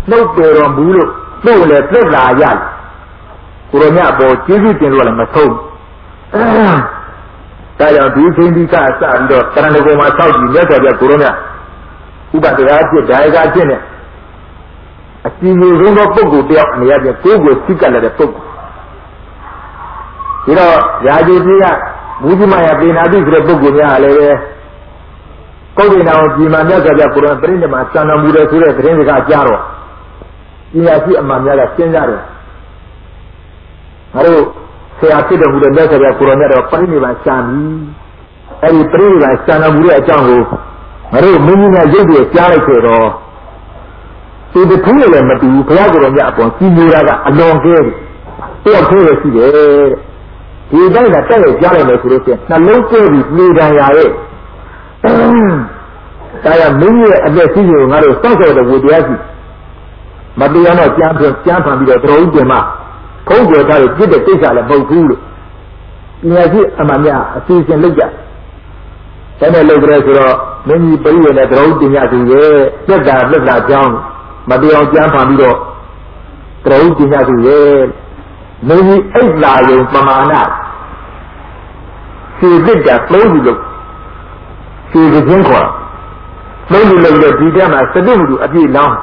နှုတ်တယ်တော်မူလို့သူ့ကိုလည်းသက်သာရတယ်ကိုရောမြတ်ပေါ်ကျေးဇူးတင်လို့လည်းမဆုံးဒါကြောင့်ဒီချိန်ဒီကစပြီးတော့တရဏဂုံမှာဆောက်ကြည့်မြတ်စွာဘုရားကိုရောမြတ်ဥပဒေအားဖြင့်ဒါယကအဖြစ်နဲ့အကြည်ညိုဆုံးသောပုဂ္ဂိုလ်တယောက်အနေနဲ့ကိုယ်ကိုသိကပ်လာတဲ့ပုဂ္ဂိုလ်ဒီတော့ရာဇူကြီးကမူကြီးမယပေနာတိဆိုတဲ့ပုဂ္ဂိုလ်များလည်းပဲကုဋ္ဌိနာကိုကြီးမာမြတ်စွာဘုရားကိုရောပြိဋ္ဌာမှာစံတော်မူတယ်ဆိုတဲ့သတင်းစကားကြားတော့ပညာရှိအမှန်များကစဉ်းစားတယ်ငါတို့ဆရာဖြစ်တော်မူတဲ့မြတ်စွာဘုရားကိုရောမြတ်တော်ပြိဋ္ဌာစံပြီအဲ့ဒီပြိဋ္ဌာစံတော်မူတဲ့အကြောင်းကိုငါတို့မင်းကြီးများရုပ်တွေကြားလိုက်ခဲ့တော့ဒီတခုလည်းမတူဘူးဘုရားကိုရောမြတ်အပေါ်ကြီးနေတာကအလွန်ကဲတယ်တယောက်သေးရရှိတယ်ဒီတိုင်းကတက်ရကြားလိုက်မယ်ဆိုလို့ရှိရင်နှလုံးကျဲပြီးပြေတန်ရရဲ့ဒါရမင်းရဲ့အသက်ရှိကိုငါတို့စောင့်စောင့်တဲ့ဝေတရားရှိမတရားတော့ကြမ်းဖန်ပြီးတော့တော်ဦးတင်မှခုံးကျော်သားကိုပြစ်တဲ့ကိစ္စလည်းမဟုတ်ဘူးလို့ပညာရှိအမှန်များအစီအစဉ်လုပ်ကြတယ်နဲ့လုပ်ကြတယ်ဆိုတော့မင်းကြီးပြည့်ရတဲ့တော်ဦးတင်ရသူရဲ့သက်တာကြောင်းမတရားကြမ်းဖန်ပြီးတော့တော်ဦးတင်ရသူရဲ့မင်းကြီးအိတ်လာရုံပမာဏစီစစ်တာသုံးခုလို့စီစစ်ခြင်းခေါ်သုံးခုလို့ဒီတဲမှာစတုမတူအပြည့်လောင်း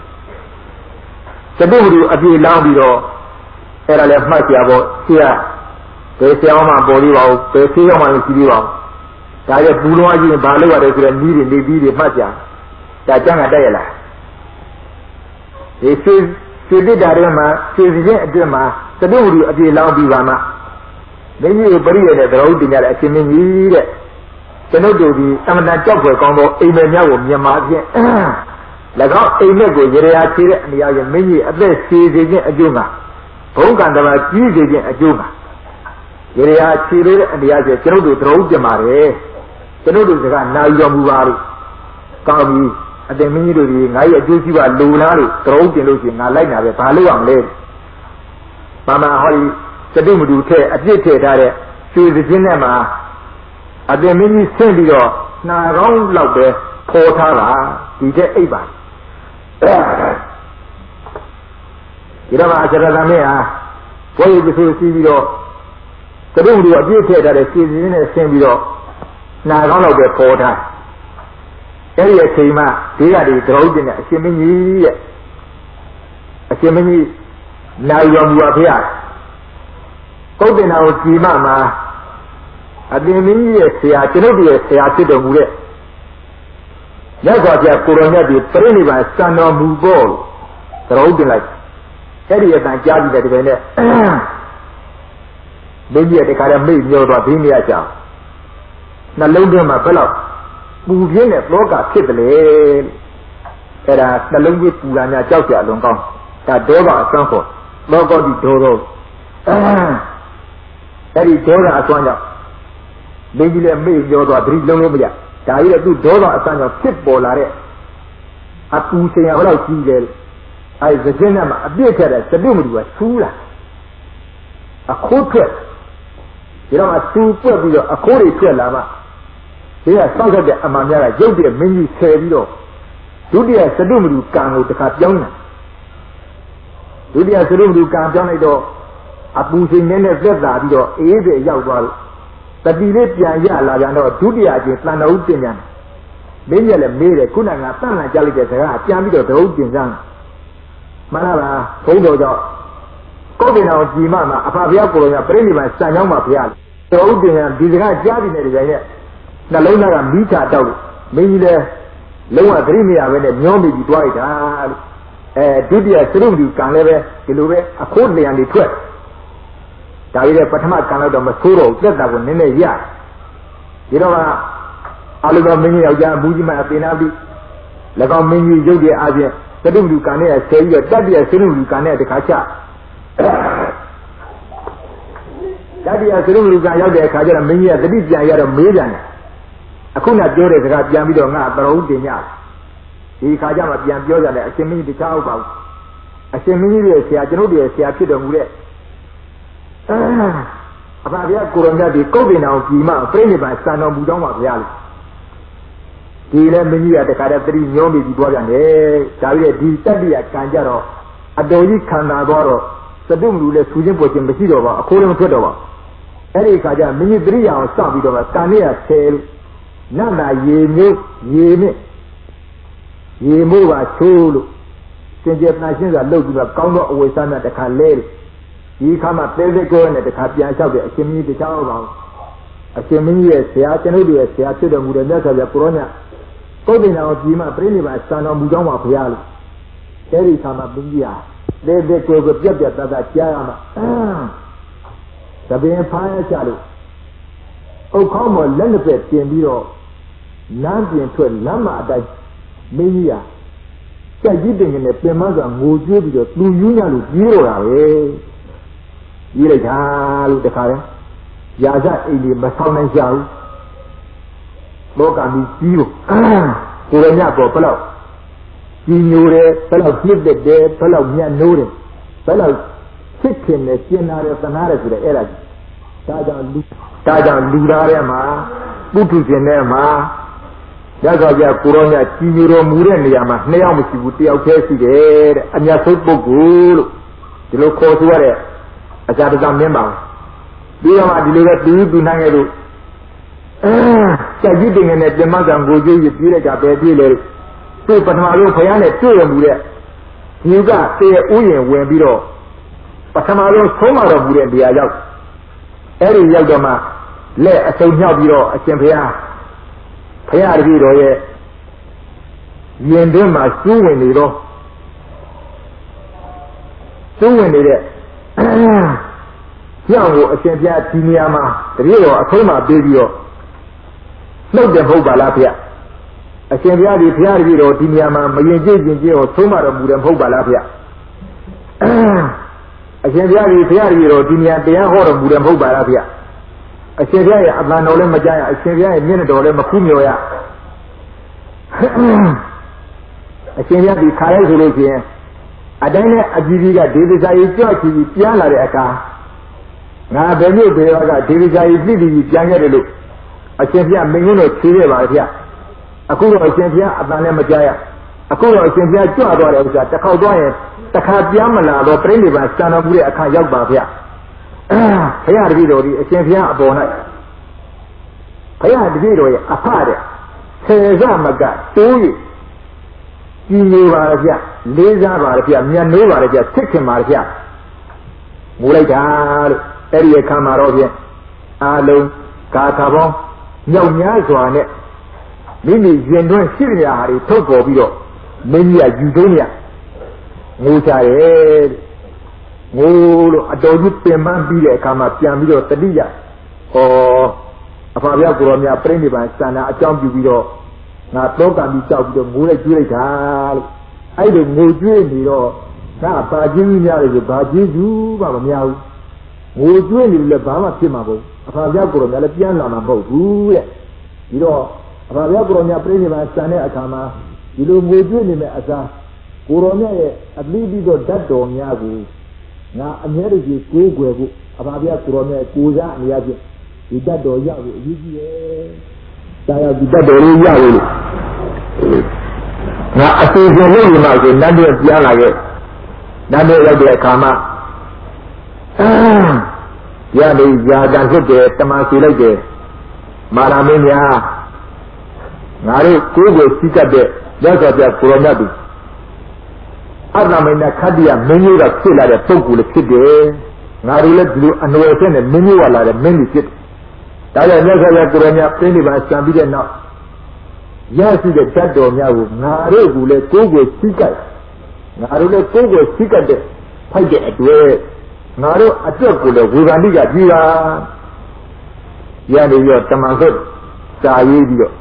စတုမတူအပြည့်လောင်းပြီးတော့အဲ့ဒါလည်းမှတ်ကြပါဆရာဘယ်ဆရာမှပေါ်လေးပါဦးဘယ်ဆေးရောက်မှလည်းရှိသေးပါဦးဒါရဲ့ပူလောကြီးဘာလို့ရတယ်ဆိုတော့နီးတွေနေပြီးတွေမှတ်ကြဒါကျန်ကတက်ရလားဒီစီတစ်တာတွေမှာစီစီချင်းအတွင်းမှာစတုမတူအပြည့်လောင်းပြီးပါမှမင်းကြီးကိုပရိယေတဲ့သရုပ်တင်ရတဲ့အရှင်မင်းကြီးတဲ့ကျွန်ုပ်တို့ဒီအမှန်တန်ကြောက်ဖွယ်ကောင်းသောအိမ်မက်များကိုမြန်မာဖြင့်၎င်းအိမ်မက်ကိုရေရာချေတဲ့အနေအချင်းမင်းကြီးအသက်ရှည်စေခြင်းအကျိုးကဘုံကံတမကြီးစေခြင်းအကျိုးကရေရာချေတဲ့အနေအချင်းကျွန်ုပ်တို့သရုပ်တင်ပါတယ်ကျွန်ုပ်တို့စကားနာယူတော်မူပါလို့ကောင်းပြီအတင်မင်းကြီးတို့ဒီငါရဲ့အကျိုးရှိပါလိုလားလို့သရုပ်တင်လို့ရှိရင်ငါလိုက်နာပဲဘာလို့အောင်လဲဘာမှဟောဒီစတုမတူထဲအပြစ်ထည့်ထားတဲ့ရွှေစခြင်းနဲ့မှာအတင်မင်းကြီးဆင့်ပြီးတော့နှာကောင်းလောက်ပဲဖော်ထားတာဒီတဲ့အိပ်ပါဒီတော့မှအစရသမင်းဟာဘွယ်ပစိုးစီးပြီးတော့စတုမတူအပြစ်ထည့်ထားတဲ့ရွှေစခြင်းနဲ့ဆင့်ပြီးတော့နှာကောင်းလောက်ပဲဖော်ထားအဲ့ဒီအချိန်မှဒီကဒီသရုပ်တင်တဲ့အရှင်မင်းကြီးရဲ့အရှင်မင်းကြီးနိုင်တော်မူပါဖေ။ကုဋ္ဌိနာကိုကြည်မှမှာအတင်မင်းကြီးရဲ့ဆရာကျွန်ုပ်ရဲ့ဆရာဖြစ်တော်မူတဲ့မြတ်စွာဘုရားကိုရောမြတ်ဒီပြိဋိဘံစံတော်မူဖို့သရုပ်တင်လိုက်အဲ့ဒီအတန်ကြားပြီးတဲ့ဒီပဲနဲ့မင်းကြီးတခါတည်းမိတ်ညောသွားဒိနေရချောင်းနှလုံးသွင်းမှာဘယ်လောက်ပူပြင်းတဲ့လောကဖြစ်တယ်လေအဲ့ဒါနှလုံးကြီးပူလာများကြောက်ကြလွန်ကောင်းဒါဒေါသအစွမ်းဖို့လောကတိဒေါသောအဲ့ဒီဒေါသအစွမ်းကြောင့်မင်းကြီးလည်းမေ့ပြောသွားသတိလုံးလို့မရဒါကြီးလည်းသူဒေါသအစွမ်းကြောင့်ဖြစ်ပေါ်လာတဲ့အပူစရာဘယ်လောက်ကြီးတယ်အဲ့ဒီစခြင်းနဲ့မှအပြည့်ထက်တဲ့စတုမတူကဆူးလာအခုထွက်ဒီတော့မှဆူပွက်ပြီးတော့အခိုးတွေထွက်လာမှဒီကစောက်ရက်တဲ့အမှန်များကရုပ်တည်းမင်းကြီးဆယ်ပြီးတော့ဒုတိယစတုမတူကံကိုတခါပြောင်းလာဒုတိယစတုမတူကံပြောင်းလိုက်တော့အပူစိန်နဲ့သက်သာပြီးတော့အေးတဲ့ရောက်သွားလို့တတိလေးပြန်ရလာပြန်တော့ဒုတိယအကျင့်တန်တော်ဦးတင်ပြန်မင်းကြီးလည်းမေးတယ်ခုနကတန်လန်ကြားလိုက်တဲ့စကားပြန်ပြီးတော့တရုပ်တင်စမ်းမှန်လားဘုန်းတော်ကြောင့်ကုဋ္ဌိနာကိုကြည်မှမှာအဖဘုရားကိုယ်တော်ကပြိဋိဘံစံကြောင်းမှာဘုရားတရုပ်တင်ရဒီစကားကြားပြီးတဲ့ဒီတိုင်းနဲ့နှလုံးသားကမိချတောက်လို့မင်းကြီးလည်းလုံးဝသတိမရဘဲနဲ့မျောမိပြီးတွားလိုက်တာလို့ဒုတိယစရုပ်တူကံလည်းပဲဒီလိုပဲအခိုးလျံတွေထွက်ဒါကြီးလည်းပထမကံလောက်တော့မဆိုးတော့သက်တာကိုနည်းနည်းရဒီတော့ကအလုတော်မင်းကြီးယောက်ျားအဘူးကြီးမှအပင်နာပြီး၎င်းမင်းကြီးရုပ်ရဲ့အပြင်စရုပ်တူကံနဲ့ဆဲပြီးတော့တတိယစရုပ်တူကံနဲ့တခါချတတိယစရုပ်တူကံရောက်တဲ့အခါကျတော့မင်းကြီးကတတိပြန်ရတော့မေးပြန်တယ်အခုနပြောတဲ့စကားပြန်ပြီးတော့ငါသရုပ်တင်ရဒီခါကျမှပြန်ပြောကြတယ်အရှင်မင်းကြီးတခြားဟုတ်ပါဘူးအရှင်မင်းကြီးရဲ့ဆရာကျွန်ုပ်ရဲ့ဆရာဖြစ်တော်မူတဲ့အဖဘုရားကိုရောမြတ်ဒီကုဋ္ဌိနာကိုကြည်မှပြိဋိဘံစံတော်မူတော့မှာဘုရားလေဒီလည်းမင်းကြီးကတခါတည်းသတိညောပြီးသွားပြန်တယ်ဒါပြီးဒီတက်ပြကံကြတော့အတော်ကြီးခံတာတော့သတုမလူလည်းဆူချင်းပေါ်ချင်းမရှိတော့ပါအခိုးလည်းမထွက်တော့ပါအဲ့ဒီခါကျမင်းကြီးသတိရအောင်စပြီးတော့ကံနဲ့ဆယ်လို့နတ်နာရေမျိုးရေမြင့်ရေမိုးပါချိုးလို့စင်ကြယ်နာရှင်းစွာလှုပ်ပြီးတော့ကောင်းသောအဝိစားနဲ့တခါလဲလို့ဒီခါမှတဲတဲကိုနဲ့တခါပြန်လျှောက်တယ်အရှင်မင်းကြီးတခြားအောင်ပါအရှင်မင်းကြီးရဲ့ဆရာကျွန်ုပ်တို့ရဲ့ဆရာဖြစ်တော်မူတဲ့မြတ်စွာဘုရားကိုရောညပုဒ်တင်တော်ကြီးမှပြိဋိဘံစံတော်မူကြောင်းပါဘုရားလို့အဲဒီခါမှမင်းကြီးဟာတဲတဲကိုပြက်ပြက်တတ်တတ်ကြားရမှာသဘင်ဖားရကြလို့အုတ်ခေါင်းပေါ်လက်နှစ်ဖက်တင်ပြီးတော့လမ်းပြင်ထွက်လမ်းမအတိုင်းမင်းကြီးဟာကြက်ကြီးတင်ကနေပင်မစွာငိုကြွေးပြီးတော့သူယူညလို့ကြီးတော့တာပဲကြီးလိုက်တာလို့တခါလဲရာဇအိမ်ကြီးမဆောင်နိုင်ကြဘူးလောကကြီးကြီးလို့ကိုရညပေါ်ဘယ်လောက်ကြီးညိုတယ်ဘယ်လောက်ပြစ်တဲ့တယ်ဘယ်လောက်ညံ့နိုးတယ်ဘယ်လောက်ချစ်ခင်တယ်ကျင်နာတယ်သနာတယ်ဆိုတဲ့အဲ့ဒါကြောင့်လူသားထဲမှာပုထုရှင်ထဲမှာရသော်ပြကိုရောညကြီးညိုတော်မူတဲ့နေရာမှာနှစ်ယောက်မရှိဘူးတယောက်တည်းရှိတယ်တဲ့အမြတ်ဆုံးပုဂ္ဂိုလ်လို့ဒီလိုခေါ်ဆိုရတဲ့အကြတကမင်းပါပြီးတော့မှဒီလိုပဲသူနိုင်ရဲ့လို့ကြက်ကြီးတင်ငယ်နဲ့ပြင်မကံကိုကြည့်ပြီးပြေးလိုက်တာပဲပြေးလေသူ့ပထမဆုံးဖယားနဲ့တွေ့ရမှုတဲ့ဒီကတည်းဥယျာဉ်ဝင်ပြီးတော့ပထမဆုံးဆုံးမတော်မူတဲ့နေရာရောက်အဲ့ဒီရောက်တော့မှလက်အစုံမြောက်ပြီးတော့အရှင်ဖယားတပည့်တော်ရဲ့ရင်တွင်းမှာကျူးဝင်နေတော့ကျူးဝင်နေတဲ့ကြောင့်ကိုအရှင်ဘုရားဒီနေရာမှာတပည့်တော်အဆုံးမပေးပြီးတော့နှုတ်တယ်မဟုတ်ပါလားဗျအရှင်ဘုရားဒီဘုရားတပည့်တော်ဒီနေရာမှာမရင်ကျင့်ခြင်းကိုဆုံးမတော်မူတယ်မဟုတ်ပါလားဗျအရှင်ဘုရားဒီဘုရားတပည့်တော်ဒီနေရာတရားဟောတော်မူတယ်မဟုတ်ပါလားဗျအရှင်ဘုရားရဲ့အပန်တော်လည်းမကြားရအရှင်ဘုရားရဲ့မျက်နှာတော်လည်းမခူးမြော်ရအရှင်ဘုရားဒီခါရိုက်ဆိုလို့ရှိရင်အတိုင်းနဲ့အကြီးကြီးကဒေဝစာကြီးကြွချီပြီးပြန်လာတဲ့အခါငါဘယ်မျိုးဘယ်ရောကဒေဝစာကြီးပြည့်ပြီးပြန်ခဲ့တယ်လို့အရှင်ဘုရားမင်းကြီးတို့ဖြေခဲ့ပါဗျအခုတော့အရှင်ဘုရားအပန်လည်းမကြားရအခုတော့အရှင်ဘုရားကြွသွားတယ်ဥစ္စာတစ်ခေါက်သွားရင်တစ်ခါပြန်မလာတော့ပြိဋိဘံစံတော်မူတဲ့အခါရောက်ပါဗျဘုရားတပည့်တော်ဒီအရှင်ဘုရားအပေါ်၌ဘုရားတပည့်တော်ရဲ့အဖတဲ့ဆယ်စမကတိုးရကြီးနေပါလေဗျလေးစားပါလေဗျမြတ်နိုးပါလေဗျစစ်ခင်ပါလေဗျငိုလိုက်တာလို့အဲ့ဒီအခါမှာတော့ဖြင့်အာလုံးကာထာပေါင်းမြောက်များစွာနဲ့မိမိရင်တွင်းရှိရဟာတွေထုတ်ပေါ်ပြီးတော့မင်းကြီးကယူသုံးရငိုကြတယ်ငိုလို့အတော်ကြီးပင်ပန်းပြီးတဲ့အခါမှာပြန်ပြီးတော့တတိယအဖာဘုရားကိုရောမြတ်ပြိဋိဘံစန္ဒာအကြောင်းပြုပြီးတော့ငါတောကံပြီးကြောက်ပြီးတော့ငိုလိုက်ကြွေးလိုက်တာလို့အဲ့ဒီငိုကြွေးနေတော့ဒါပါခြင်းကြီးများလို့ဘာကျေးဇူးမှမများဘူးငိုကြွေးနေလို့လည်းဘာမှဖြစ်မှာမဟုတ်အဖာဘုရားကိုရောမြတ်လည်းပြန်လာမှာမဟုတ်ဘူးတဲ့ဒီတော့အဖာဘုရားကိုရောမြတ်ပြိဋိဘံစန္ဒတဲ့အခါမှာဒီလိုငိုကြွေးနေမဲ့အစားကိုရောမြတ်ရဲ့အသီးပြီးတော့ဓာတ်တော်များကိုငါအမြဲတည်းကိုကိုးကွယ်ဖို့အဖာဘုရားကိုရောမြတ်ကိုးစားအနေအချင်းဒီဓာတ်တော်ရဖို့အရေးကြီးတယ်။ဒါရောက်ဒီဓာတ်တော်လေးရလို့ငါအစီအစဉ်လုပ်နေမှဆိုနတ်တွေပြန်လာခဲ့နတ်တွေရောက်တဲ့အခါမှာရလေရာတန်ဖြစ်တယ်တမန်စီလိုက်တယ်မာရမင်းများငါတို့ကိုယ်ကိုစီးကပ်တဲ့ရသော်ပြကိုရောမြတ်သူအတ္တမင်းနဲ့ခတ္တိယမင်းကြီးကဖြစ်လာတဲ့ပုဂ္ဂိုလ်လည်းဖြစ်တယ်ငါတို့လည်းဒီလိုအနွယ်ဆင်းနဲ့မင်းကြီးကလာတဲ့မင်းကြီးဖြစ်ဒါကြောင့်မြတ်စွာဘုရားကိုရောမြတ်ပြိဋိဘံစံပြီးတဲ့နောက်ရရှိတဲ့ဓာတ်တော်များကိုငါတို့ကလည်းကိုယ်ကိုစီးကပ်ငါတို့လည်းကိုယ်ကိုစီးကပ်တဲ့ဖိုက်တဲ့အတွက်ငါတို့အတွက်ကိုလည်းဝေဘာတိကကြည်ပါရနေပြီးတော့တမန်ဆိုစာရေးပြီးတော့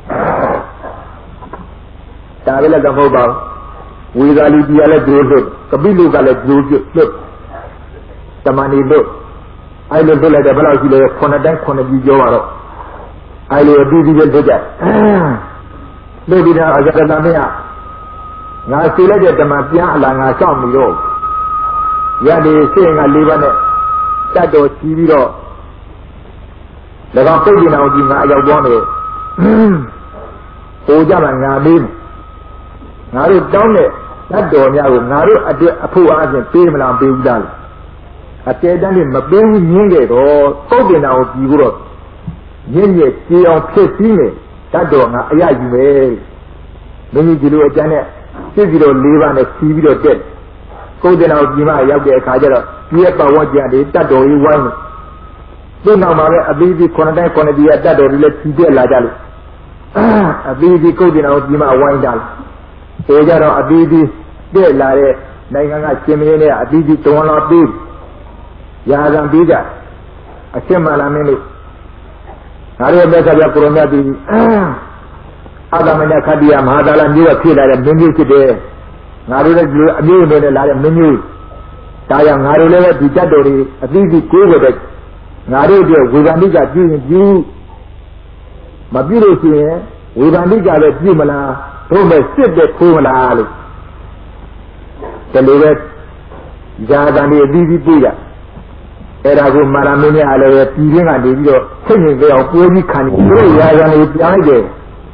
ဒါလည်းကမဟုတ်ပါဘူးဝေသာလီတရားလည်းကြိုးလို့ကပိလုကလည်းကြိုးလို့တမန်နေလို့အဲ့လိုပြလိုက်တယ်ဘယ်လောက်ရှိလဲ9တိုင်း9ကြီးပြောပါတော့အဲ့လိုအပြီးပြီးပဲပြကြလို့ဒီတော့အကြတမင်းကငါစီလိုက်တဲ့တမန်ပြန်အလာငါစောင့်ပြီးတော့ရတဲ့စိတ်ငါ၄ပါးနဲ့တတ်တော်ကြီးပြီးတော့၎င်းပြိဋိနာအောင်ကြီးငါအရောက်သွားမယ်အိုကြမှာငါမေးမယ်ငါတို့တောင်းတဲ့တတ်တော်များကိုငါတို့အတွက်အဖို့အားဖြင့်ပေးမလားပေးဘူးလားအတဲတန်းလေးမပေးဘူးညင်းခဲ့တော့ပုတ်တင်တာကိုပြီးတော့ညင်းရဲ့ကြေအောင်ဖြစ်ပြီးနေတတ်တော်ငါအရယူမယ်မင်းကြီးဒီလိုအကျမ်းနဲ့စစ်ပြီးတော့၄ပါးနဲ့ဖြီးပြီးတော့တက်ပုတ်တင်တာကိုပြီးမှရောက်တဲ့အခါကျတော့ဒီရဲ့ပတ်ဝန်းကျင်တွေတတ်တော်ကြီးဝိုင်းနေသူ့နောက်မှာပဲအပြီးပြီး9တိုင်း9ပြည်တတ်တော်တွေလည်းဖြီးတက်လာကြလို့အပြီးပြီးပုတ်တင်တာကိုပြီးမှဝိုင်းတာဆိုကြတော့အပြီးပြီးတက်လာတဲ့နိုင်ငံကရှင်မင်းတွေကအပြီးပြီးတွန်းလာပြီးရာဇံပြီးကြအရှင်းမလာမင်းလို့ငါတို့မြတ်စွာဘုရားကိုရမြတ်ပြီးအာဂမနခတ္တိယမဟာသာလမျိုးကဖြစ်လာတဲ့မင်းမျိုးဖြစ်တယ်ငါတို့လည်းဒီအမျိုးတွေနဲ့လာတဲ့မင်းမျိုးဒါကြောင့်ငါတို့လည်းပဲဒီတတ်တော်တွေအပြီးပြီးကိုးကြတဲ့ငါတို့ရဲ့ဝေဒန်တိကပြုရင်ပြုမပြုလို့ရှိရင်ဝေဒန်တိကလည်းပြုမလားတို့မဲ့စစ်တဲ့ခိုးမလားလို့ဒီလိုပဲဇာတန်တွေအပြီးပြီးပြေးကြအဲ့ဒါကိုမာရမင်းများလည်းပြည်ရင်းကနေပြီးတော့စိတ်ငြိမ်ကြအောင်ပွဲပြီးခံနေတို့ရာဇာနေပြန်လိုက်တယ်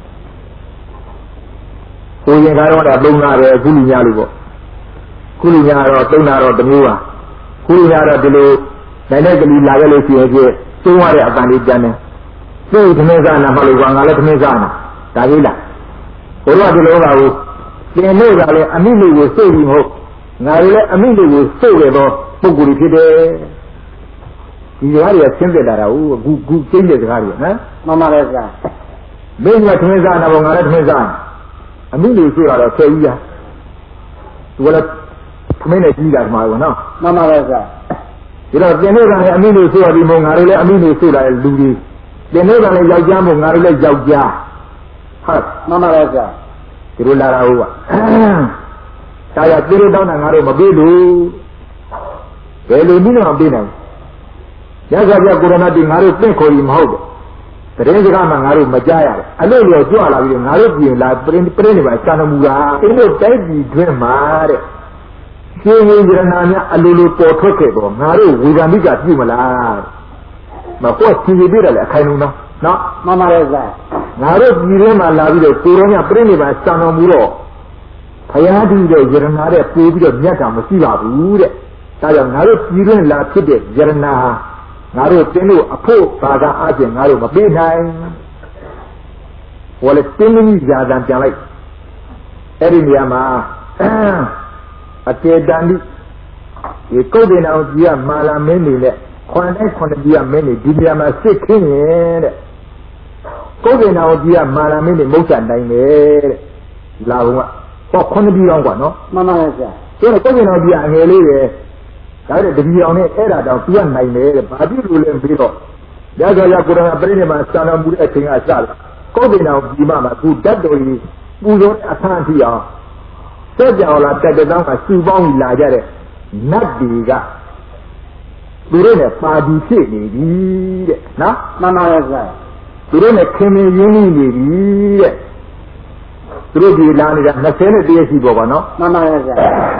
ကိုရင်ကတော့သုံးတာပဲအခုလူများလို့ပေါ့ခုလူများတော့သုံးတာတော့တမျိုးပါခုလူများတော့ဒီလိုနိုင်တဲ့ကလေးလာခဲ့လို့ရှိရင်ပြည့်သုံးရတဲ့အပန်လေးပြန်တယ်သူ့သမင်းစားနာမှလို့ကငါလည်းသမင်းစားနာဒါလေးလားဘုရားဒီလိုပါဘူးတင်လို့ကလည်းအမိလေးကိုစိတ်ပြီးမဟုတ်ငါလည်းအမိလေးကိုစိတ်ရတော့ပုဂ္ဂိုလ်ဖြစ်တယ်ဒီစကားတွေကဆင်းသက်လာတာဟုတ်အခုကျင်းတဲ့စကားတွေနော်မှန်ပါလေဆရာမင်းကသမင်းစားနာပေါ့ငါလည်းသမင်းစားအမိလေးဆိုတာတော့ဆယ်ကြီးလားသူကလည်းသမင်းနဲ့ကြီးတာမှာပေါ့နော်မှန်ပါလေဆရာဒီတော့တင်လို့ကလည်းအမိလေးဆိုရပြီးမို့ငါတို့လည်းအမိလေးဆိုတာလည်းလူကြီးတင်လို့ကလည်းယောက်ျားမို့ငါတို့လည်းယောက်ျားဟုတ်မှန်ပါလေဆရာဒီလိုလာတာဟုတ်ပါဒါရပြေးတောင်းတာငါတို့မပြေးလို့ဘယ်လိုနည်းနဲ့မပြေးနိုင်ရသော်ပြကိုရဏတိငါတို့တင့်ခေါ်ပြီးမဟုတ်ဘူးတရင်စကားမှငါတို့မကြားရတယ်အလို့လျော်ကြွလာပြီးငါတို့ပြင်လာပြင်းနေပါစံတော်မူတာအင်းတို့တိုက်ပြီးတွင်မှာတဲ့ရှင်ရှင်ရဏများအလိုလိုပေါ်ထွက်ခဲ့တော့ငါတို့ဝေဒန်မိကပြုမလားမပေါ့စီစီပြတယ်လေအခိုင်လုံးနော်မှန်ပါရဲ့ဆရာငါတို့ပြည်ထဲမှာလာပြီးတော့ကိုရောမြပြင်းနေပါစံတော်မူတော့ဘုရားတည်တဲ့ယရနာတဲ့ပြေးပြီးတော့မြတ်တာမရှိပါဘူးတဲ့ဒါကြောင့်ငါတို့ပြည်တွင်းလာဖြစ်တဲ့ယရနာငါတို့တင်းလို့အဖို့ဘာသာအချင်းငါတို့မပေးနိုင်ဟောလေတင်းကြီးဇာတန်ပြန်လိုက်အဲ့ဒီနေရာမှာအကျေတန်ဒီကုတ်တင်အောင်ကြီးကမာလာမင်းနေနဲ့ခွန်တိုင်းခွန်ကြီးကမင်းနေဒီနေရာမှာစစ်ခင်းရင်တဲ့ကုတ်တင်အောင်ကြီးကမာလာမင်းနေမုတ်ချနိုင်တယ်တဲ့လာဘုံကဟောခွန်ကြီးအောင်ကွာနော်မှန်ပါရဲ့ဆရာဆိုတော့ကုတ်တင်အောင်ကြီးကအငယ်လေးပဲဒါတဲ့တပီအောင်နဲ့အဲ့ဒါတောင်သူကနိုင်တယ်တဲ့ဘာဖြစ်လို့လဲပြီးတော့ရသော်ရကိုရဏပြိဋိမာစာနာမှုတဲ့အချိန်ကစလာကုတ်တင်အောင်ဒီမှာသူဓာတ်တော်ကြီးပူဇော်အဆန်းထိအောင်စက်ကြောင်လာတက်တဲ့တောင်းကစူပေါင်းလာကြတဲ့နတ်တွေကသူတို့နဲ့ပါတီဖြစ်နေပြီတဲ့နော်မှန်ပါရဲ့ဆရာသူတို့နဲ့ခင်မင်းရင်းနှီးနေပြီတဲ့သူတို့ဒီလာနေတာ20နဲ့တည်းရှိပေါ်ပါနော်မှန်ပါရဲ့ဆရာ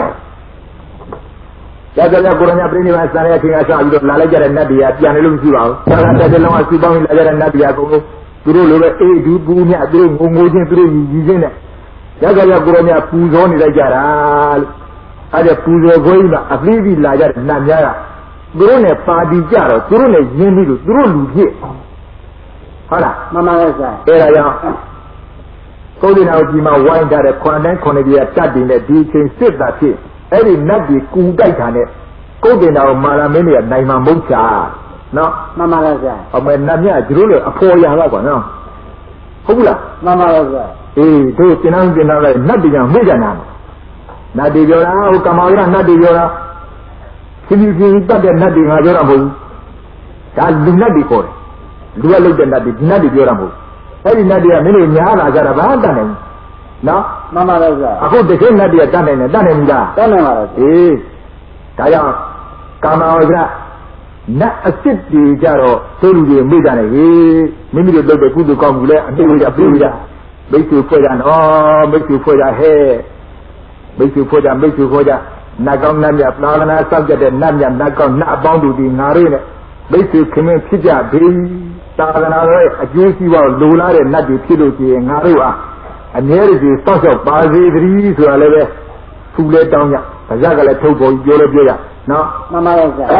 ရသော်ရကိုရဏပြိဋိမာစာရတဲ့အချိန်ကစပြီးတော့လာလိုက်ကြတဲ့နတ်တွေကပြန်လို့မရှိပါဘူးဆရာတက်တဲ့လုံးကစူပေါင်းလာကြတဲ့နတ်တွေကကုန်လုံးသူတို့လိုပဲအေးဒူပူမြသူတို့ငုံချင်းသူတို့ညီချင်းနဲ့ရသော်ရကိုရဏပူဇော်နေလိုက်ကြတာလို့အဲ့ဒါပူဇော်ခွေးကအပြီးပြီးလာကြတဲ့နတ်များကသူတို့နဲ့ပါတီကြတော့သူတို့နဲ့ရင်းပြီးလို့သူတို့လူဖြစ်ဟုတ်လားမှန်ပါရဲ့ဆရာအဲ့ဒါကြောင့်ကိုယ်ဒီနောက်ဒီမှာဝိုင်းထားတဲ့ခွန်တိုင်းခွန်ကြီးကတတ်တင်တဲ့ဒီချိန်စစ်တာဖြစ်အဲ့ဒီနတ်ကြီးကူတိုက်တာနဲ့ကိုယ်တင်တော်မာလာမင်းတွေကနိုင်မှာမဟုတ်ချာနော်မှန်ပါရဲ့ဆရာအမေနတ်မြတ်ကျတို့လေအဖော်ရတော့ကွာနော်ဟုတ်ဘူးလားမှန်ပါရဲ့ဆရာအေးတို့တင်အောင်တင်တော့လည်းနတ်တွေကမေ့ကြနာနတ်တွေပြောတာဟိုကမောရနတ်တွေပြောတာဖြည်းဖြည်းတတ်တဲ့နတ်တွေငါပြောတာမဟုတ်ဘူးဒါလူနတ်တွေခေါ်တယ်လူကလုတ်တဲ့နတ်တွေဒီနတ်တွေပြောတာမဟုတ်အဲ့ဒီနတ်တွေကမင်းတို့ညားလာကြတာဘာတတ်နိုင်နော်မှန်ပါရဲ့ဆရာအခုတကယ်နတ်တွေကတတ်နိုင်တယ်တတ်နိုင်ပြီလားတတ်နိုင်ပါလားအေးဒါကြောင့်ကာမဝိဇ္ဇနတ်အစ်စ်တွေကြတော့သိလူတွေမေ့ကြတယ်ဟေးမိမိတို့လုပ်တဲ့ကုသိုလ်ကောင်းမှုလဲအတိတ်ကပြေးကြမိတ်ဆွေဖွဲ့ကြနော်မိတ်ဆွေဖွဲ့ကြဟဲ့မိတ်ဆွေဖွဲ့ကြနတ်ကောင်းနတ်မြတ်သာသနာစောင့်ကြတဲ့နတ်မြတ်နတ်ကောင်းနတ်အပေါင်းတို့ဒီငါတို့နဲ့မိတ်ဆွေခင်မင်းဖြစ်ကြပြီသာသနာရဲ့အကျိုးစီးပွားလိုလားတဲ့နတ်တွေဖြစ်လို့ရှိရင်ငါတို့ဟာအမြဲတည်းစောင့်ရှောက်ပါစေတည်းဆိုတာလည်းပဲသူလဲတောင်းကြဗဇက်ကလည်းထုတ်ပေါ်ပြောလဲပြောရနော်မှန်ပါရဲ့ဆရာ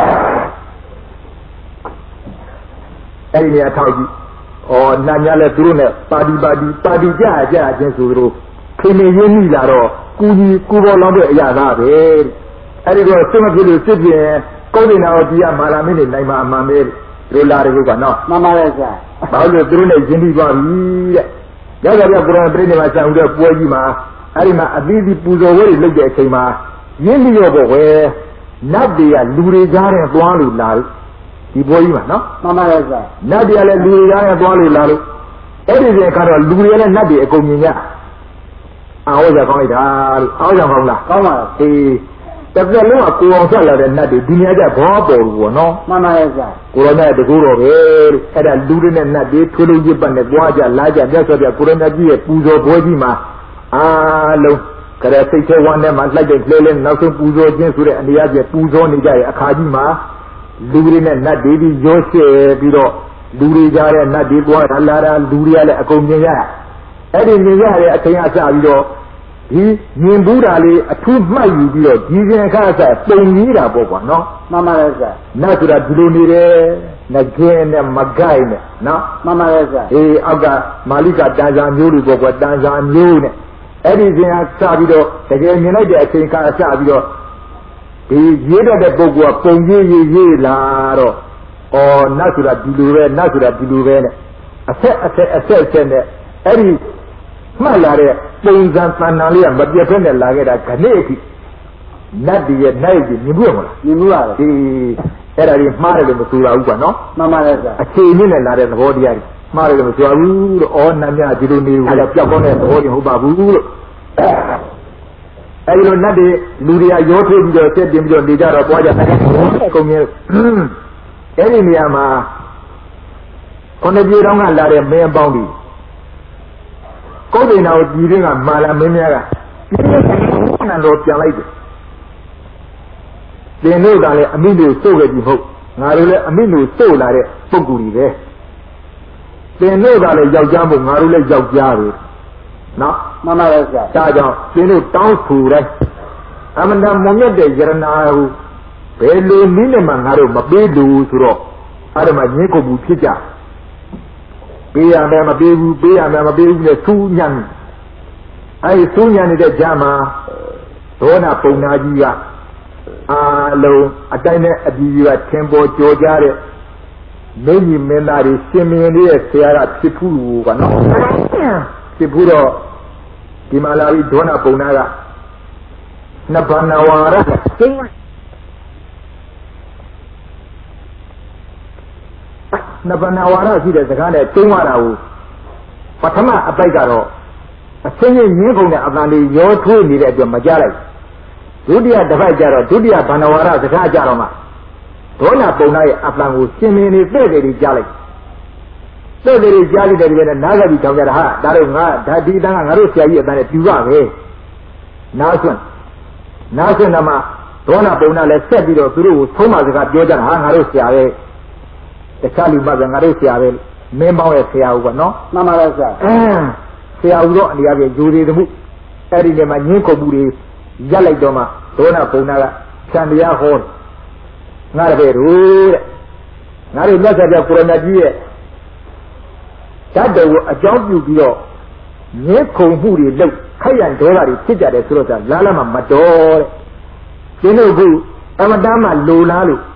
အဲ့ဒီနေရာထောက်ကြည့်နှံများလဲသူတို့နဲ့ပါတီကြချင်းဆိုသူတို့ခင်နေရင်းမိလာတော့ကူကြီးကူပေါ်လောင်းတဲ့အရာသားပဲအဲ့ဒီတော့စစ်မဖြစ်လို့စစ်ပြင်ကုန်းနေတာကိုကြည်ရမာလာမင်းနေနိုင်မှာအမှန်ပဲတို့လာတယ်ကနော်မှန်ပါရဲ့ဆရာဘာလို့သူတို့နဲ့ရင်းပြီးသွားပြီတဲ့ရကြပြကုရံပြိနေမှာဆံဦးတဲ့ပွဲကြီးမှာအဲ့ဒီမှာအသီးသီးပူဇော်ဝဲတွေလုပ်တဲ့အချိန်မှာရင်းပြီးတော့ပဲနတ်တွေကလူတွေကြားတဲ့သွားလို့လာလို့ဒီပွဲကြီးမှာနော်မှန်ပါရဲ့ဆရာနတ်တွေကလည်းလူတွေကြားတဲ့သွားလို့လာလို့အဲ့ဒီချိန်ကတော့လူတွေလည်းနတ်တွေအကုန်မြင်ကြအော်ရကောင်းလိုက်တာလို့အော်ရကောင်းလားကောင်းပါအေးတကယ်လို့ကိုအောင်ဆက်လာတဲ့နတ်တွေဒီနေရာကျဘောပေါ်ဘူးပေါ့နော်မှန်ပါရဲ့ဆရာကိုရောမြတ်တကူတော်ပဲလို့အဲ့ဒါလူတွေနဲ့နတ်တွေထွေးလုံးကြီးပတ်နဲ့ကြွားကြလာကြမြတ်စွာဘုရားကိုရောမြတ်ကြီးရဲ့ပူဇော်ပွဲကြီးမှာအားလုံးကြတဲ့စိတ်ထဲဝမ်းထဲမှာလှိုက်တဲ့လဲလဲနောက်ဆုံးပူဇော်ခြင်းဆိုတဲ့အနေအချင်းပူဇော်နေကြရဲ့အခါကြီးမှာလူတွေနဲ့နတ်တွေဒီရောရှဲပြီးတော့လူတွေကြားတဲ့နတ်တွေကြွားလာတာလူတွေကလည်းအကုန်မြင်ရအဲ့ဒီမြင်ရတဲ့အချိန်အစပြီးတော့ဒီမြင်ဘူးတာလေးအထူးမှတ်ယူပြီးတော့ဒီစဉ်အခါအစပုံကြီးတာပေါ့ကွာနော်မှန်ပါရဲ့ဆရာနတ်ဆိုတာဒီလိုနေတယ်ငကင်းနဲ့မကိုက်နဲ့နော်မှန်ပါရဲ့ဆရာအေးအောက်ကမာလိကတန်ဆာမျိုးတွေပေါ့ကွာတန်ဆာမျိုးနဲ့အဲ့ဒီစဉ်ကစပြီးတော့တကယ်မြင်လိုက်တဲ့အချိန်ကစပြီးတော့ဒီရေးတတ်တဲ့ပုဂ္ဂိုလ်ကပုံရေးလာတော့နတ်ဆိုတာဒီလိုပဲနတ်ဆိုတာဒီလိုပဲနဲ့အဆက်နဲ့အဲ့ဒီမှတ်လာတဲ့ပုံစံသဏ္ဍာန်လေးကမပြတ်ဖက်နဲ့လာခဲ့တာခဏအထိနတ်တွေရဲ့နိုင်ကြီးမြင်ဘူးမလားမြင်ဘူးပါလေအေးအဲ့ဒါကြီးမှားတယ်လို့မဆိုရဘူးကွာနော်မှန်ပါတယ်ဆရာအခြေအနေနဲ့လာတဲ့သဘောတရားကြီးမှားတယ်လို့မဆိုရဘူးလို့နတ်မြဒီလိုနေဘူးလားပြောက်ကောင်းတဲ့သဘောကြီးဟုတ်ပါဘူးလို့အဲ့ဒီလိုနတ်တွေလူတွေကရောထွေးပြီးတော့ဆက်တင်ပြီးတော့နေကြတော့ပွားကြတယ်ကုန်မြဲအဲ့ဒီနေရာမှာခုနှစ်ပြေတောင်းကလာတဲ့မင်းပေါင်းပြီးကိုယ်တင်တော်ကြည်ရင်းကမာလာမင်းများကနန္တော်ပြန်လိုက်တယ်တင်တို့ကလည်းအမိတို့စိုးခဲ့ပြီမဟုတ်ငါတို့လည်းအမိတို့စိုးလာတဲ့ပုဂ္ဂိုလ်ကြီးပဲတင်တို့ကလည်းယောက်ျားမို့ငါတို့လည်းယောက်ျားပဲနော်မှန်ပါရဲ့ဆရာဒါကြောင့်တင်တို့တောင်းဆိုတိုင်းအမှန်တန်မွန်မြတ်တဲ့ယရနာဟုဘယ်လိုနည်းနဲ့မှငါတို့မပေးလို့ဆိုတော့အဲ့ဒါမှညှင်းကုန်မှုဖြစ်ကြပေးရမယ်မပေးဘူးပေးရမယ်မပေးဘူးလေသူညံအဲဒီသူညံနေတဲ့ကြားမှာဒေါနာပုံနာကြီးကအာလုံးအတိုင်းနဲ့အပြီးကထင်ပေါ်ကြော်ကြတဲ့မင်းကြီးမင်းသားတွေရှင်မင်းလေးရဲ့ဆရာကဖြစ်ဖူးကနော်ဖြစ်ဖူးတော့ဒီမှာလာပြီးဒေါနာပုံနာကနဗနဝါရကျင်းနဗနဝါရရှိတဲ့စကားနဲ့ကျင်းသွားတာကိုပထမအပိုက်ကတော့အချင်းချင်းရင်းကုန်တဲ့အပန်လေးရောထွေးနေတဲ့အတွက်မကြားလိုက်ဒုတိယတစ်ပိုက်ကျတော့ဒုတိယဘဏ္ဍဝါရစကားကြတော့မှဒေါနာပုံနာရဲ့အပန်ကိုရှင်မင်းနေတဲ့တွေကြားလိုက်တဲ့တွေကြားလိုက်တဲ့တွေနဲ့နားကပြီးထောင်ကြတာဟာဒါတော့ငါဒါဒီတန်းကငါတို့ဆရာကြီးအပန်နဲ့ပြူပါပဲနားဆွန့်တော့မှဒေါနာပုံနာလည်းဆက်ပြီးတော့သူတို့ကိုသုံးပါစကားပြောကြတာဟာငါတို့ဆရာပဲတခြားလူမှပဲငါတို့ဆရာပဲမင်းပေါင်းရဲ့ဆရာဟုတ်ကနော်မှန်ပါလားဆရာဆရာဦးတော့အနေအချင်းယူသေးတယ်မှုအဲ့ဒီနေမှာညင်းခုန်မှုတွေရက်လိုက်တော့မှဒေါနာပုံနာကခြံတရားဟောငါတပည့်တို့တဲ့ငါတို့မြတ်စွာဘုရားကိုရမကြီးရဲ့ဓာတ်တော်ကိုအကြောင်းပြုပြီးတော့ညင်းခုန်မှုတွေလုပ်ခိုက်ရန်ဒေါသတွေဖြစ်ကြတယ်ဆိုတော့လာလာမှမတော်တဲ့ဒီလိုခုအမတမ်းမှလိုလားလို့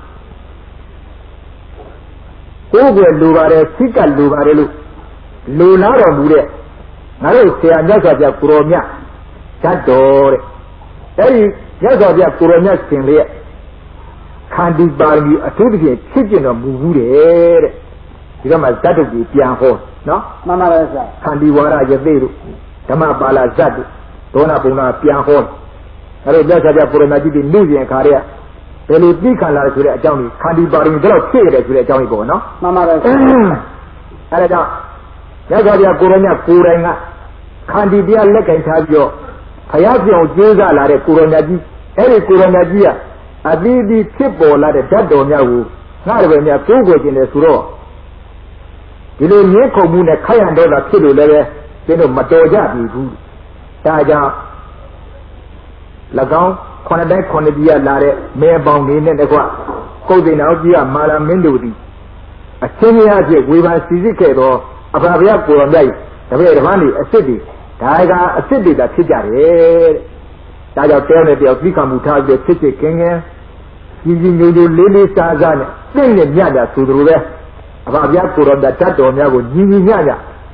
ကိုယ်ကလိုပါတယ်စိတ်ကလိုပါတယ်လို့လိုလားတော်မူတဲ့ငါတို့ဆရာမြတ်စွာဘုရားကိုရောမြတ်ဓာတ်တော်တဲ့အဲဒီမြတ်စွာဘုရားကိုရောမြတ်ရှင်လေးရဲ့ခန္တီပါရမီအထူးသဖြင့်ဖြစ်ကျင်တော်မူဘူးတဲ့ဒီတော့မှဇတ်တုတ်ကြီးပြန်ဟောနော်မှန်ပါပါဆရာခန္တီဝါရယသိတို့ဓမ္မပါဠိဇတ်တို့ဒေါနာပုံနာပြန်ဟောအဲလိုမြတ်စွာဘုရားကိုရောမြတ်ကြီးဒီလူရင်ခါတဲ့ဘယ်လိုသိခံလာဆိုတဲ့အကြောင်းကြီးခန္တီပါရမီတော့ဖြစ်ရတယ်ဆိုတဲ့အကြောင်းကြီးပေါ့နော်မှန်ပါပါအဲဒါကြောင့်မြတ်စွာဘုရားကိုရောမြတ်ကိုယ်တိုင်ကခန္တီတရားလက်ကင်ထားပြီးတော့ဘုရားပြောင်းကျိုးစားလာတဲ့ကိုရောမြတ်ကြီးအဲဒီကိုရောမြတ်ကြီးကအသီးသီးဖြစ်ပေါ်လာတဲ့ဓာတ်တော်များကိုငါတပည့်များကိုးကွယ်ခြင်းနဲ့ဆိုတော့ဒီလိုမြဲခုံမှုနဲ့ခိုက်ရန်တော့တာဖြစ်လို့လည်းပဲင်းတို့မတော်ကြပြီဘူးဒါကြောင့်၎င်းခုနှစ်တိုင်းခုနှစ်ပြည်ကလာတဲ့မဲပေါင်းနေနဲ့တကွကုသိဏောကြီးကမာလာမင်းတို့သည်အချင်းများအဖြစ်ဝေဖန်စီစစ်ခဲ့သောအဘာဘုရားကိုယ်တော်မြတ်တပည့်တစ်ပါးနေအစ်စ်တွေဒါကအစ်စ်တွေသာဖြစ်ကြတယ်တဲ့ဒါကြောင့်တဲနဲ့တယောက်သိခံမှုထားပြီးဖြစ်ဖြစ်ကင်းကင်းကြီးကြီးညိုညိုလေးလေးစားစားနဲ့သိနဲ့ညကြဆိုသလိုပဲအဘာဘုရားကိုယ်တော်မြတ်တတ်တော်များကိုညီညီညည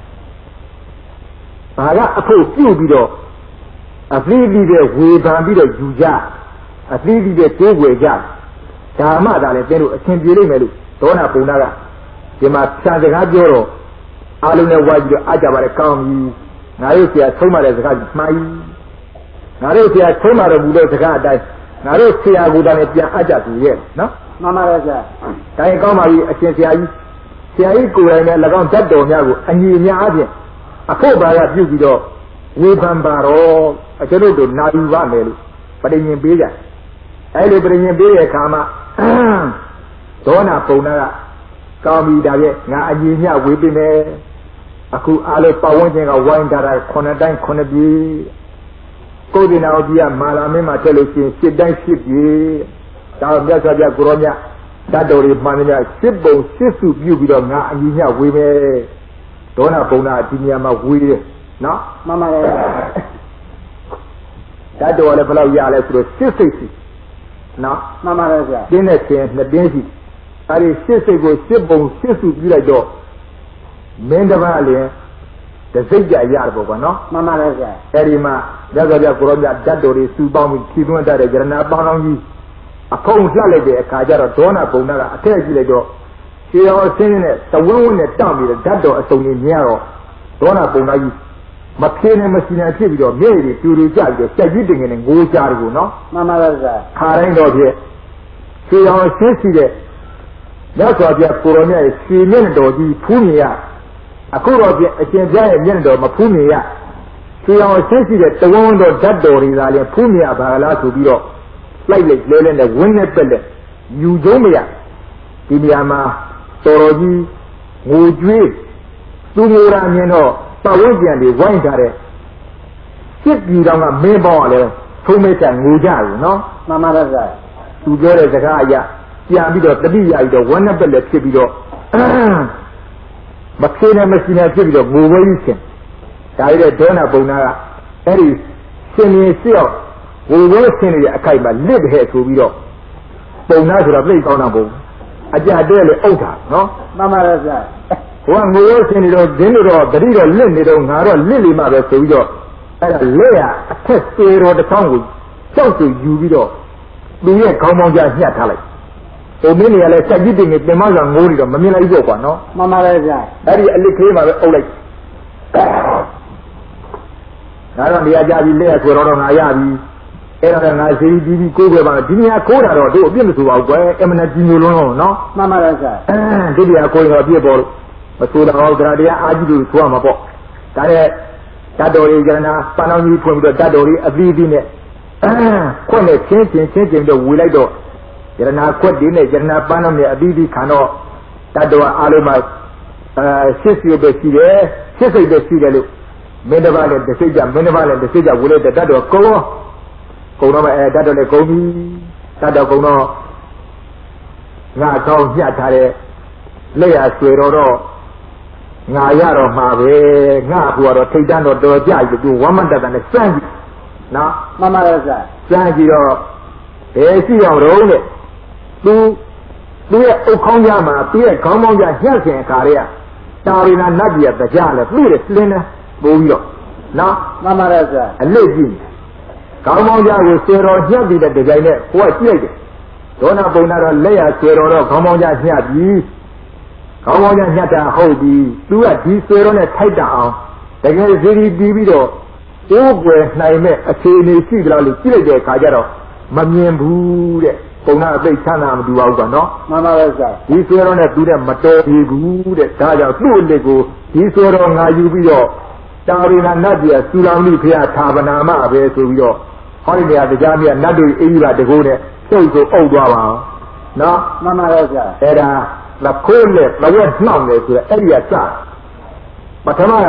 ဘာကအဖို့ပြုတ်ပြီးတော့အသီးသီးတဲ့ဝေဖန်ပြီးတော့ယူကြအသီးသီးတဲ့တိုးွယ်ကြဓမ္မသာလည်းသင်တို့အရှင်ပြေလိမ့်မယ်လို့ဒေါနာပုံနာကဒီမှာဖြာစကားပြောတော့အားလုံးနဲ့ဝါကြည့်တော့အားကြပါလေကောင်းပြီငါတို့ဆရာဆုံးမတဲ့စကားကြီးမှားကြီးငါတို့ဆရာဆုံးမတော်မူတဲ့စကားအတိုင်းငါတို့ဆရာကလည်းပြန်အားကြသူရဲ့နော်မှန်ပါရဲ့ဆရာဒါရင်ကောင်းပါပြီအရှင်ဆရာကြီးကိုယ်တိုင်နဲ့၎င်းဓာတ်တော်များကိုအညီအများအပြင်အဖို့ဘာရပြုတ်ပြီးတော့ဝေဖန်ပါတော့ကျွန်တော်တို့နာယူပါမယ်လို့ပဋိညာဉ်ပေးကြအဲ့လိုပဋိညာဉ်ပေးတဲ့အခါမှာဒေါနာပုံနာကကောင်းပြီဒါပြည့်ငါအညီမျှဝေပေးမယ်အခုအားလုံးပတ်ဝန်းကျင်ကဝိုင်းထားတာခုနှစ်တိုင်းခုနှစ်ပြည်ကိုယ်ဒီနာကြီးကမာလာမင်းမှာတက်လို့ရှိရင်ရှစ်တိုင်းရှစ်ပြည်ဒါမြတ်စွာဘုရားကိုရောမြတ်ဓာတ်တော်တွေမှန်တယ်ရှစ်ပုံရှစ်စုပြုပြီးတော့ငါအညီမျှဝေမယ်ဒေါနာပုံနာဒီနေရာမှာဝေတယ်နော်မှန်ပါရဲ့ဓာတ်တော်လည်းဘယ်လောက်ရလဲဆိုတော့ရှစ်စိတ်စီနော်မှန်ပါရဲ့ဆရာတင်းတဲ့ချင်းနှစ်တင်းစီအဲဒီရှစ်စိတ်ကိုရှစ်ပုံရှစ်စုပြုလိုက်တော့မင်းတစ်ပါးလည်းတစိတ်ကြရတယ်ပေါ့ကွာနော်မှန်ပါရဲ့ဆရာအဲဒီမှာရသော်ပြကိုရောမြတ်ဓာတ်တော်တွေစုပေါင်းပြီးဖြည့်သွင်းတတ်တဲ့ယရဏပေါင်းအောင်ကြီးအဖုံးလှလိုက်တဲ့အခါကျတော့ဒေါနာပုံနာကအထက်ကြည့်လိုက်တော့ခြေတော်အစင်းနဲ့တဝင်းဝင်းနဲ့တောင့်ပြီးတော့ဓာတ်တော်အစုံကြီးမြင်ရတော့ဒေါနာပုံနာကြီးမဖြေနဲ့မရှိနဲ့ဖြစ်ပြီးတော့မြေတွေတူတူကြပြီးတော့စက်ကြီးတင်နေငိုးကြတယ်ကိုနော်မှန်ပါရဲ့ဆရာခါတိုင်းတော့ဖြစ်ခြေတော်ရှင်းစီတဲ့ရသော်ပြကိုရောမြတ်ရဲ့ခြေမျက်တော်ကြီးဖူးမြင်ရအခုတော့ပြအရှင်ပြရဲ့မျက်တော်မဖူးမြင်ရခြေတော်ရှင်းစီတဲ့တဝန်းတော်ဓာတ်တော်တွေကလည်းဖူးမြင်ရပါလားဆိုပြီးတော့လိုက်လိုက်လဲလဲနဲ့ဝင်းနဲ့ပက်လက်ယူကျုံးမရဒီနေရာမှာတော်တော်ကြီးငိုကြွေးသူငိုရာမြင်တော့ပတ်ဝန်းကျင်တွေဝိုင်းထားတဲ့စစ်ပြည်တော်ကမင်းပေါင်းကလည်းထုံးမဲ့ချငိုကြတယ်နော်မှန်ပါရဲ့ဆရာသူပြောတဲ့စကားအရပြန်ပြီးတော့တတိယပြီးတော့ဝန်းနဲ့ပက်လက်ဖြစ်ပြီးတော့မဖြေနဲ့မရှိနဲ့ဖြစ်ပြီးတော့ငိုဝဲကြီးရှင်ဒါရတဲ့ဒေါနာပုံနာကအဲ့ဒီရှင်နေလျှော့ဝိဝဲဆင်းနေတဲ့အခိုက်မှာလစ်ခဲ့ဆိုပြီးတော့ပုံနာဆိုတော့ပြိတ်ကောင်းတာပုံအကြတဲ့လေအုပ်တာနော်မှန်ပါရဲ့ဆရာဟိုကငိုရဆင်းနေတော့ဒင်းလို့တော့တတိတော့လစ်နေတော့ငါတော့လစ်လိမ့်မှာပဲဆိုပြီးတော့အဲ့ဒါလက်ရအထက်သေတော်တစ်ချောင်းကိုကြောက်သူယူပြီးတော့သူရဲ့ခေါင်းပေါင်းကြညှက်ထားလိုက်ဟိုမင်းတွေကလည်းစက်ကြီးတင်နေပြင်မကငိုးနေတော့မမြင်လိုက်ဘူးကွာနော်မှန်ပါရဲ့ဆရာအဲ့ဒီအလစ်ကလေးမှာပဲအုပ်လိုက်ဒါတော့နေရာကြပြီလက်ရဆိုတော့ငါရပြီအဲ့တော့ငါစီကြီးကြီးကိုးပဲပါဒီနေရာကိုးတာတော့တို့အပြစ်မဆိုပါဘူးကွယ်အမနာကြီးမျိုးလုံးလုံးနော်မှန်ပါရဲ့ဆရာဒီနေရာကိုးရင်တော့အပြစ်ပေါ်လို့မဆိုတော့တရားအာကြီးလို့ဆိုရမှာပေါ့ဒါနဲ့ဓာတ်တော်ကြီးကျန်တာပန်းတော်ကြီးဖွင့်ပြီးတော့ဓာတ်တော်ကြီးအသီးသီးနဲ့ခွက်နဲ့ချင်းချင်းတော့ဝေလိုက်တော့ယရနာခွက်ဒီနဲ့ယရနာပန်းတော်နဲ့အသီးသီးခံတော့ဓာတ်တော်အားလုံးမှာရှစ်စိတ်ပဲရှိတယ်ရှစ်စိတ်ပဲရှိတယ်လို့မင်းတစ်ပါးနဲ့တစ်စိတ်ကြမင်းတစ်ပါးနဲ့တစ်စိတ်ကြဝေလိုက်တဲ့ဓာတ်တော်ကုံတော့ဓာတ်တော်လည်းကုံပြီဓာတ်တော်ကုံတော့ငါကောင်းညှက်ထားတဲ့လက်ရဆွေတော့ငါရတော့မှာပဲငါကူကတော့ထိတ်တန်းတော့တော်ကြပြီသူဝမ်းမတတ်တယ်နဲ့စမ်းကြည့်နော်မှန်ပါရဲ့ဆရာစမ်းကြည့်တော့ဘယ်ရှိအောင်တော့တဲ့သူရဲ့အုတ်ခေါင်းကြမှာသူရဲ့ခေါင်းပေါင်းကြညှက်ခင်အခါတွေကတာရီနာနတ်ကြီးကကြားလဲသူ့ရဲ့စလင်းနဲ့ပိုးပြီးတော့နော်မှန်ပါရဲ့ဆရာအလစ်ကြည့်ခေါင်းပေါင်းကြကိုဆွေတော်ညှက်ပြီးတဲ့ဒီကြိုင်နဲ့ကိုကကြည့်လိုက်တယ်ဒေါနာပုံနာတော့လက်ရဆွေတော်တော့ခေါင်းပေါင်းကြညှက်ပြီးခေါင်းပေါင်းကြညှက်တာဟုတ်ပြီသူကဒီဆွေတော်နဲ့ထိုက်တအောင်တကယ်စီရီတီးပြီးတော့အိုးွယ်နိုင်မဲ့အခြေအနေရှိကြလို့ကြည့်လိုက်တဲ့အခါကျတော့မမြင်ဘူးတဲ့ပုံနာအသိချမ်းသာမတူပါဘူးကွာနော်မှန်ပါရဲ့ဆရာဒီဆွေတော်နဲ့သူနဲ့မတော်ဘူးတဲ့ဒါကြောင့်သူ့အလက်ကိုဒီဆွေတော်ငါယူပြီးတော့တာရိနာနတ်ပြည်ဆူလောင်လိဖျားသာဗနာမပဲဆိုပြီးတော့ဟောဒီနေရာတရားမြတ်နတ်တွေအေးကြီးပါတကိုးနဲ့စုပ်ကိုအုပ်သွားပါအောင်နော်မှန်ပါရဲ့ဆရာအဲ့ဒါလခိုးနဲ့ဘဝနှောင်းတယ်ဆိုတော့အဲ့ဒီကစပထမက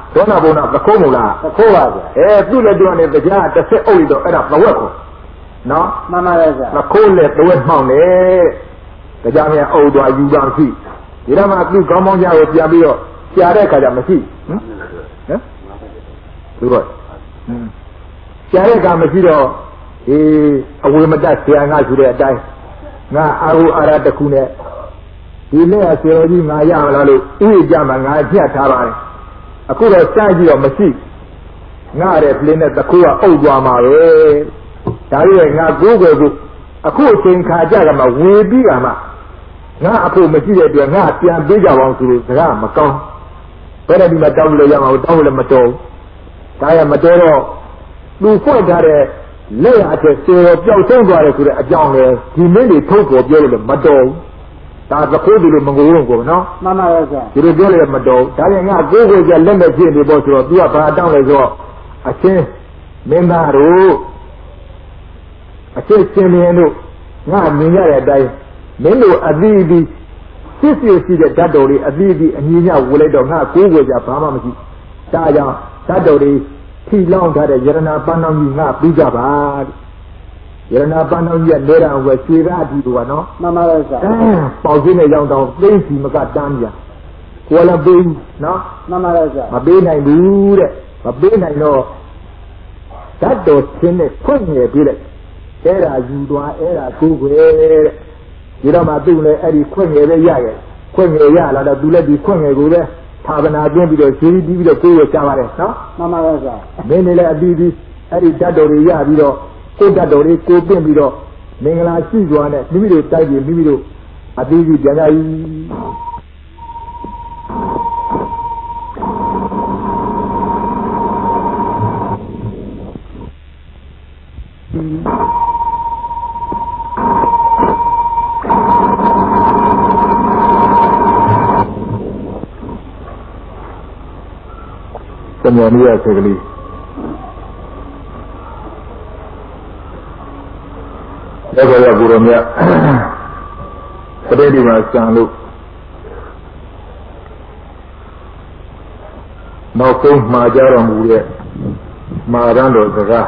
ဒေါနာဘုံနာသခိုးမို့လားသခိုးပါဗျာသူ့လက်တွန်းနဲ့တရားတစ်ဆက်အုပ်လို့အဲ့ဒါသဝက်ကိုနော်မှန်ပါတယ်ဗျာသခိုးလက်သဝက်မှောင်းတယ်တရားမြန်အုပ်သွားယူပါမရှိဒီတော့မှသူ့ကောင်းကောင်းကြကိုပြန်ပြီးတော့ရှာတဲ့ခါကျမရှိဟမ်သူတော့ရှာတဲ့ခါမရှိတော့အဝေမတက်ဆရာငါဆိုတဲ့အတိုင်းငါအာဟုအာရတစ်ခုနဲ့ဒီလက်အစေတော်ကြီးငါရမလားလို့ဥကြမှာငါပြတ်ထားပါတယ်အခုတော့စကြည့်တော့မရှိငါတဲ့ပလင်းနဲ့တခုကအုပ်သွားမှာပဲဒါကြီးကငါကိုးကွယ်ဖို့အခုအချိန်ခါကြကမှဝေပြီးကမှငါအခုမရှိတဲ့အတွက်ငါပြန်ပေးကြပါအောင်ဆိုလို့စကားမကောင်းဘယ်နဲ့ဒီမှာတောင်းလို့ရမှာတောင်းလို့မတော်ဒါရမတော်တော့သူဖွင့်ထားတဲ့လက်ရအထက်စေတော်ပျောက်ဆုံးသွားတယ်ဆိုတဲ့အကြောင်းလေဒီမင်းတွေထုတ်ပေါ်ပြောလို့မတော်ဒါသခိုးတယ်လို့မငိုဘူးကောနော်မှန်ပါရဲ့ဗျာဒီလိုပြောလို့မတော်ဒါရင်ငါကိုယ်ကိုယ်ကျလက်မဲ့ဖြစ်နေဖို့ဆိုတော့သူကဘာတောင်းလဲဆိုတော့အချင်းမင်းသားတို့အချင်းချင်းလင်းတို့ငါမြင်ရတဲ့အတိုင်းမင်းတို့အသီးသီးစစ်စစ်ရှိတဲ့ဓာတ်တော်လေးအသီးသီးအမြင်ရဝလိုက်တော့ငါကိုယ်ကိုယ်ကျဘာမှမရှိဒါကြောင့်ဓာတ်တော်လေးထီလောင်းထားတဲ့ယရနာပန်းတော်ကြီးငါပြီးကြပါယရနာပန်းတော်ကြီးကလဲတာဝယ်ရွှေရအတီးတို့ကနော်မှန်ပါရဲ့ဗျာပေါက်စင်းနဲ့ရောင်းတော့သိစီမကတန်းကြကိုယ်လည်းပေးနော်မှန်ပါရဲ့ဗျာမပေးနိုင်ဘူးတဲ့မပေးနိုင်တော့ဓာတ်တော်ချင်းနဲ့ဖွင့်ငယ်ပေးလိုက်အဲ့ဒါယူသွားအဲ့ဒါကိုယ်ွယ်တဲ့ဒီတော့မှသူ့လည်းအဲ့ဒီဖွင့်ငယ်ပဲရရဲ့ဖွင့်ငယ်ရလာတော့သူလည်းဒီဖွင့်ငယ်ကိုပဲသာသနာကျင်းပြီးတော့ရှင်းပြီးတော့ကိုယ်ရချပါတယ်နော်မှန်ပါရဲ့ဗျာမင်းလည်းအပြီးပြီးအဲ့ဒီဓာတ်တော်တွေရပြီးတော့ကိုယ်ဓာတ်တော်တွေကိုပင့်ပြီးတော့မင်္ဂလာရှိစွာနဲ့မိမိတို့တိုက်ပြီးမိမိတို့အပြီးပြီးပြန်ကြ၏သမဏေရစေကလေးဒါကြောင့်ဘုရားမြတ်ပရိဒီမှာစံလို့နောက်ဆုံးမှာကြတော်မူတဲ့မာရန်တော်စကား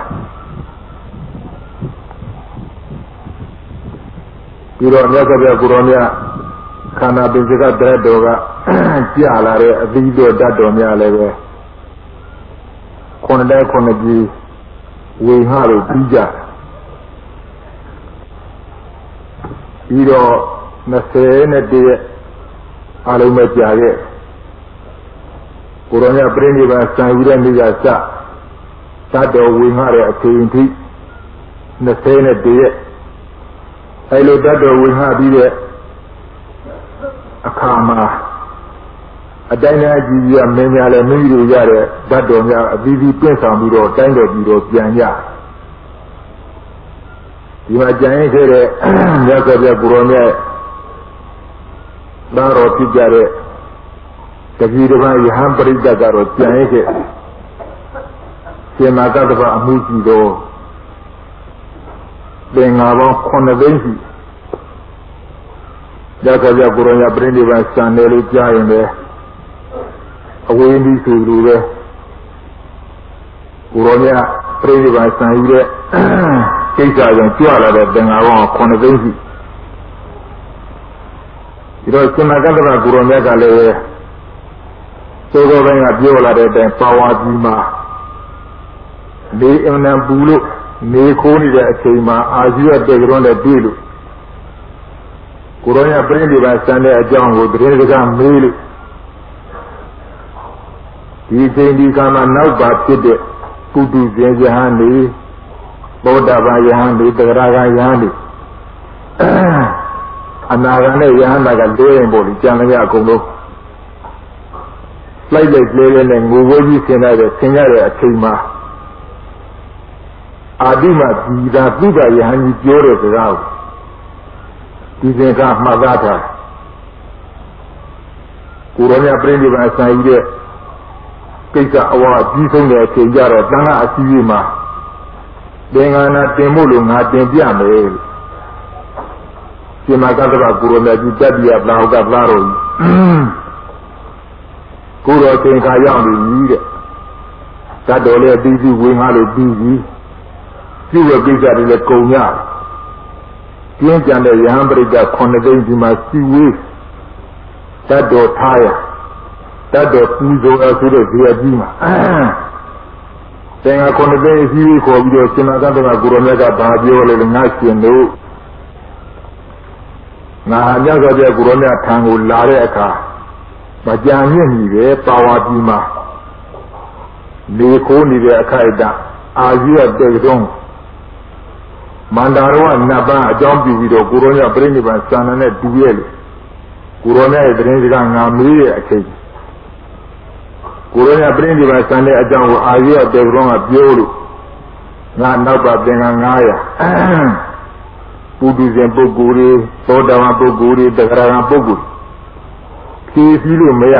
ဒီတော့မြတ်စွာဘုရားကိုရောမြတ်ခန္ဓာပင်စကတရတော်ကကြာလာတဲ့အသီးတော်တတ်တော်များလည်းပဲခုနှစ်တိုင်းခုနှစ်ကြီးဝေငှလို့ပြီးကြပြီးတော့20နဲ့တည်းအားလုံးပဲကြာခဲ့ကိုရောမြတ်ပြိဋိဘံစံယူတဲ့နေ့ကစတတ်တော်ဝေငှတဲ့အချိန်ထိ20နဲ့တည်းအဲလိုတတ်တော်ဝေငှပြီးတဲ့အခါမှာအတိုင်းအကြီးကြီးမင်းများလည်းမိမိတို့ရတဲ့ဓာတ်တော်များအသီးသီးပြင့်ဆောင်ပြီးတော့တိုင်းတော်ပြီးတော့ပြန်ကြဒီမှာကြံရင်ခဲ့တဲ့မြတ်စွာဘုရားကိုရောမြတ်သာတော်ဖြစ်ကြတဲ့တတိတပံယဟန်ပရိသတ်ကတော့ကြံရင်ခဲ့ရှင်မာကတ္တဗအမှုရှိသောသင်္ဃာပေါင်း9သိန်းရှိမြတ်စွာဘုရားကိုရောမြတ်ပြိဋိဘံစံတယ်လို့ကြားရင်ပဲအဝေးပြီးဆိုလိုပဲကိုရောမြတ်ပြိဋိဘံစံယူတဲ့ကိစ္စကြောင့်ကြွလာတဲ့သင်္ဃာပေါင်း9သိန်းရှိဒီတော့ရှင်မကတ္တဗကိုရောမြတ်ကလည်းသောသောပိုင်းကပြောလာတဲ့အတိုင်းပါဝါကြီးမှာနေအမှန်ပူလို့နေခိုးနေတဲ့အချိန်မှာအာဇီဝတေကရွန်းနဲ့တွေ့လို့ကိုရောမြတ်ပြိဋိဘံစံတဲ့အကြောင်းကိုတရင်စကားမေးလို့ဒီချိန်ဒီကမှာနောက်ပါဖြစ်တဲ့ပုထုဇဉ်ယဟန်နေသောတာပန်ယဟန်နေသဂရဂယဟန်နေအနာဂတ်နဲ့ယဟန်ကလေးရင်ပေါ့လေကြံကြအကုန်လုံးလိုက်လိုက်လေးလေးနဲ့ငိုဝဲကြီးဆင်ရတဲ့အချိန်မှာအာတိမဒီသာပုဒ္ဒယဟန်ကြီးပြောတဲ့စကားကိုဒီစင်ကမှတ်သားထားကိုရောမြတ်ပြိဋိဘံဆံယူတဲ့ကိစ္စအဝါကြီးဆုံးတဲ့အချိန်ကြတော့တန်ခါအစည်းအဝေးမှာသင်္ကန်းနာတင်ဖို့လို့ငါတင်ပြမယ်လို့ရှင်မကတ္တဗကိုရောမြတ်ကြီးတတ္တိယပလာဟုတ်ကပလာတော်ကြီးကိုယ်တော်ချိန်ခါရောက်နေပြီတဲ့သတ်တော်လည်းပြီးပြီးဝင်ကားလို့ပြီးပြီပြုဝကိစ္စတွေလည်းကုန်ကြပြင်းကြံတဲ့ရဟန်းပရိသတ်9သိန်းဒီမှာစီဝေးသတ်တော်ထားရသတ်တော်ပူဇော်အပ်ဆိုတဲ့ဇေယျကြီးမှာသင်္ဃာ9သိန်းစီဝေးခေါ်ပြီးတော့ရှင်နာသတ္တကကိုရောမြတ်ကဘာပြောလဲငါရှင်တို့ငါမြတ်စွာဘုရားကိုရောမြတ်ထံကိုလာတဲ့အခါမကြံမြင့်ကြီးပဲပါဝါကြီးမှာလေခိုးနေတဲ့အခိုက်အတန့်အာဇီဝတေတုံးမန္တာရောနတ်ပန်းအကြောင်းပြုပြီးတော့ကိုရောမြတ်ပြိဋိဘံစာနာနဲ့တူရဲ့လေကိုရောမြတ်ရဲ့တရင်စကားငါမေးရဲ့အချိန်ကိုရောမြတ်ပြိဋိဘံစာတဲ့အကြောင်းကိုအာဇီဝတေတုံးကပြောလို့ငါနောက်ပါသင်္ကန်း900ပုဒ်ဇဉ်ပုဂ္ဂိုလ်တွေသောတာပန်ပုဂ္ဂိုလ်တွေတဂရဂံပုဂ္ဂိုလ်ဖြေပြီးလို့မရ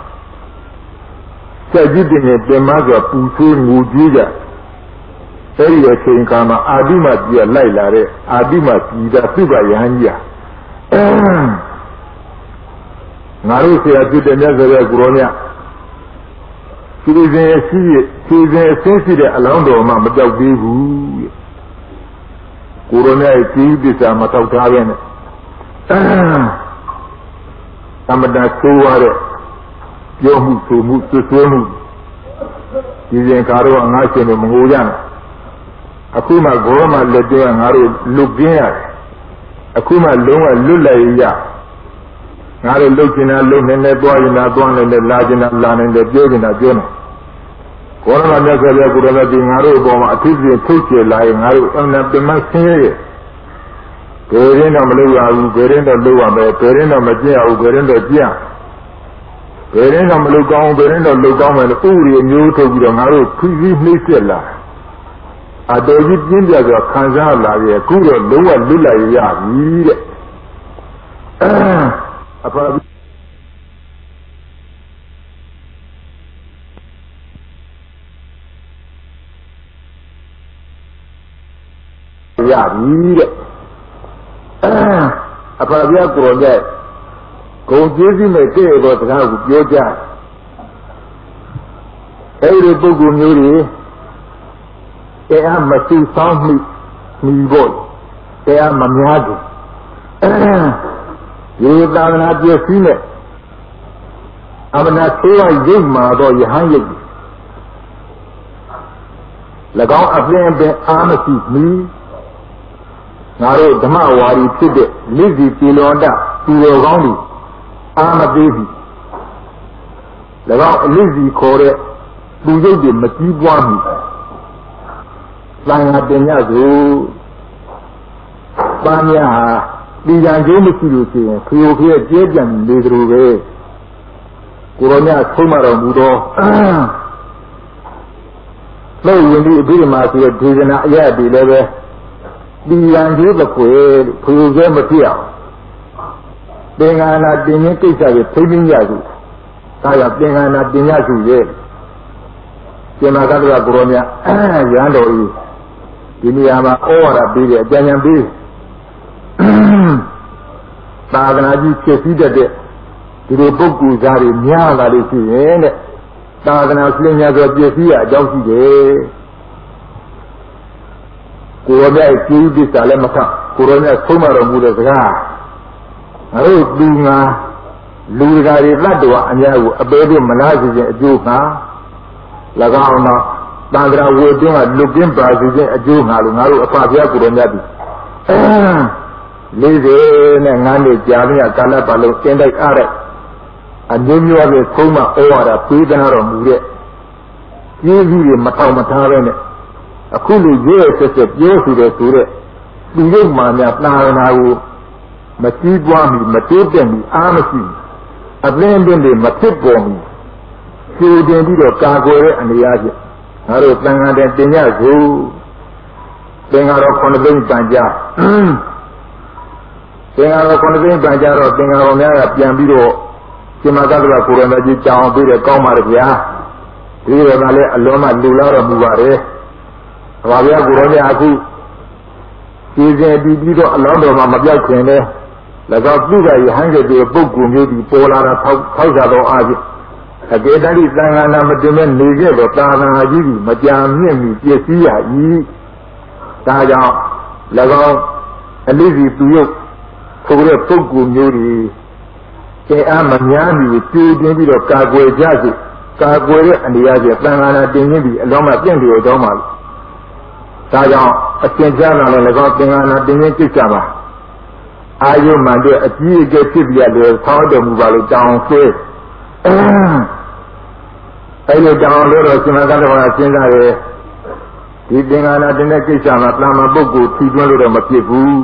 စက်ကြီးတင်ပြင်မဆိုပူဆွေးငိုကြည့်ကြအဲဒီအချိန်ကမှအာတိမကြီးလိုက်လာတဲ့အာတိမကြီးကသူ့ကယဟန်ကြီးငါတို့ဆရာပြတဲ့မြတ်စွာဘုရားကိုရောမြတ်ဒီလိုစဉ်အရှိဒီစဉ်အဆင်းရှိတဲ့အလောင်းတော်မှမကြောက်သေးဘူးကိုရောမြတ်ရဲ့ကြီးပစ္စည်းမတောက်ထားပဲနဲ့သမတဆိုးရတဲ့ပြောမှုဆိုမှုဆွေးမှုဒီရင်ကားတော့ငါရှင်တို့မငိုရနဲ့အခုမှဂေါရမလက်တွဲငါတို့လွတ်ကင်းရတယ်အခုမှလုံးဝလွတ်လိုက်ရငါတို့လှုပ်ချင်တာလှုပ်နေတယ်တွားရင်တာတွားနေတယ်လာချင်တာလာနေတယ်ပြောချင်တာပြောနေဂေါရမမြတ်စွာဘုရားကိုယ်တော်ကဒီငါတို့အပေါ်မှာအထူးဖြင့်ထုတ်ချေလာရင်ငါတို့အမှန်ပြမဆင်းရဲဘယ်ရင်တော့မလုပ်ရဘူးဘယ်ရင်တော့လုပ်ရမယ်ဘယ်ရင်တော့မကြည့်ရဘူးဘယ်ရင်တော့ကြည့်ရဘယ်ရင်တော့မလုပ်ကောင်းဘယ်ရင်တော့လုပ်ကောင်းမယ်လို့ဥရိမျိုးထုတ်ပြီးတော့ငါတို့ခီးခီးနှိမ့်ဆက်လာအတော်ကြီးပြင်းပြဆိုခံစားလာရဲ့အခုတော့လုံးဝလွတ်လိုက်ရပြီတဲ့အဖရပြီတဲ့အဖဗျာကိုယ်ရဲ့ဂုံကျေးဇူးနဲ့တည့်ရတော့တရားကိုပြောကြအဲဒီပုဂ္ဂိုလ်မျိုးတွေတရားမသိဆောင်မှုမိဖို့တရားမများဘူးဒီသာသနာပြည့်စည်နဲ့အမနာသေးရိပ်မှာတော့ယဟန်ရိပ်၎င်းအပြင်ပင်အာမရှိမီငါတို့ဓမ္မဝါဒီဖြစ်တဲ့လိစီပြေလွန်တသူတော်ကောင်းတွေအာမသေးဘူး၎င်းအလိစီခေါ်တဲ့သူရုပ်တွေမကြီးပွားဘူးသံဃာတင်ရဆိုပန်းရဟာဒီကြံကျိုးမရှိလို့ရှိရင်ခရိုခရဲ့ကျဲပြန်နေသလိုပဲကိုရောမြတ်ဆုံးမတော်မူသောလို့ဝင်ပြီးအဘိဓမ္မာဆိုတဲ့ဒေသနာအရာတွေလည်းပဲဒီရန်ကျိုးတစ်ခွေခရိုကျဲမဖြစ်အောင်သင်္ဃာနာတင်ခြင်းကိစ္စကိုထိမ့်သိမ်းရစုဒါကြောင့်သင်္ဃာနာတင်ရစုရဲ့ရှင်မကတ္တဝကိုရောမြတ်ရန်တော်ဤဒီနေရာမှာဩဝါဒပေးတယ်အကြံဉာဏ်ပေးသာသနာကြီးဖြစ်စည်းတတ်တဲ့ဒီလိုပုဂ္ဂိုလ်သားတွေများလာလို့ရှိရင်တဲ့သာသနာရှင်များဆိုပြည့်စည်ရအကြောင်းရှိတယ်ကိုရောမြတ်ကျေးဇူးတစ္ဆာလည်းမခတ်ကိုရောမြတ်ဆုံးမတော်မူတဲ့စကားငါတို့သူငါလူဓာတွေတတ္တဝအများကိုအပေတို့မလားစေခြင်းအကျိုးငါ၎င်းတော့တန်ត្រာဝေတွင်းကလွတ်ကင်းပါစေခြင်းအကျိုးငါလို့ငါတို့အဖဖျားကိုရောမြတ်ပြီ40နဲ့9နှစ်ကြာမြတ်ကာလပတ်လုံးကျင်းတိုက်အားတဲ့အမျိုးမျိုးပဲဆုံးမဩဝါဒပေးသနာတော်မူတဲ့ကျေးဇူးတွေမထောင်မထားပဲနဲ့အခုလူရဲဆက်ဆက်ပြောဆိုတဲ့သူတဲ့ဒီရုပ်မှများသာသနာကိုမကြီးပွားမီမတိုးတက်မီအားမရှိအသင်းတွေမဖြစ်ပေါ်မီဖြူတင်ပြီးတော့ကာကွယ်တဲ့အနေအချင်းငါတို့သံဃာတဲ့တင်ရစို့သင်္ဃာတော်9သိန်းပန်ကြသင်္ဃာတော်9သိန်းပန်ကြတော့သင်္ဃာတော်များကပြန်ပြီးတော့ရှင်မကတ္တဗကိုရမကြီးကြောင်းပေးတယ်ကောင်းပါရဲ့ဗျာဒီလိုကလည်းအလုံးမလူလာတော်မူပါတယ်။ဘာဗျာကိုရောမြတ်အခုဒီစဉ်ပြီးတော့အလောင်းတော်မှာမပြောက်ခင်လဲ၎င်းသူ့ကရဟန်းကျတဲ့ပုဂ္ဂိုလ်မျိုးဒီပေါ်လာတာထောက်ကြတော့အားဖြင့်အကေတတိသံဃာနာမတင်မဲ့နေခဲ့တော့သာသနာကြီးကြီးမကြာမြင့်မီပြည့်စည်ရ၏ဒါကြောင့်၎င်းအလိစီသူရုပ်ဆိုတဲ့ပုဂ္ဂိုလ်မျိုးတွေအဲအားမများမီကြိုးတင်ပြီးတော့ကာကွယ်ကြစေကာကွယ်တဲ့အနေအချင်းသံဃာနာတင်ခြင်းပြီးအလုံးမပြင့်တယ်တော့မှဒါကြောင့်အကျဉ်းချမ်းလာလည်း၎င်းသံဃာနာတင်ခြင်းကိစ္စပါအာယုမှန်တဲ့အကြီးအကျယ်ဖြစ်ပြရတယ်ဆောင်းတော်မူပါလို့တောင်းဆွေးအဲ့လိုတောင်းလို့တော့ရှင်မကတ္တဝါစဉ်းစားတယ်ဒီသင်္ဃာနာတင်တဲ့ကိစ္စမှာတာမန်ပုဂ္ဂိုလ်ထီတွင်းလို့တော့မဖြစ်ဘူး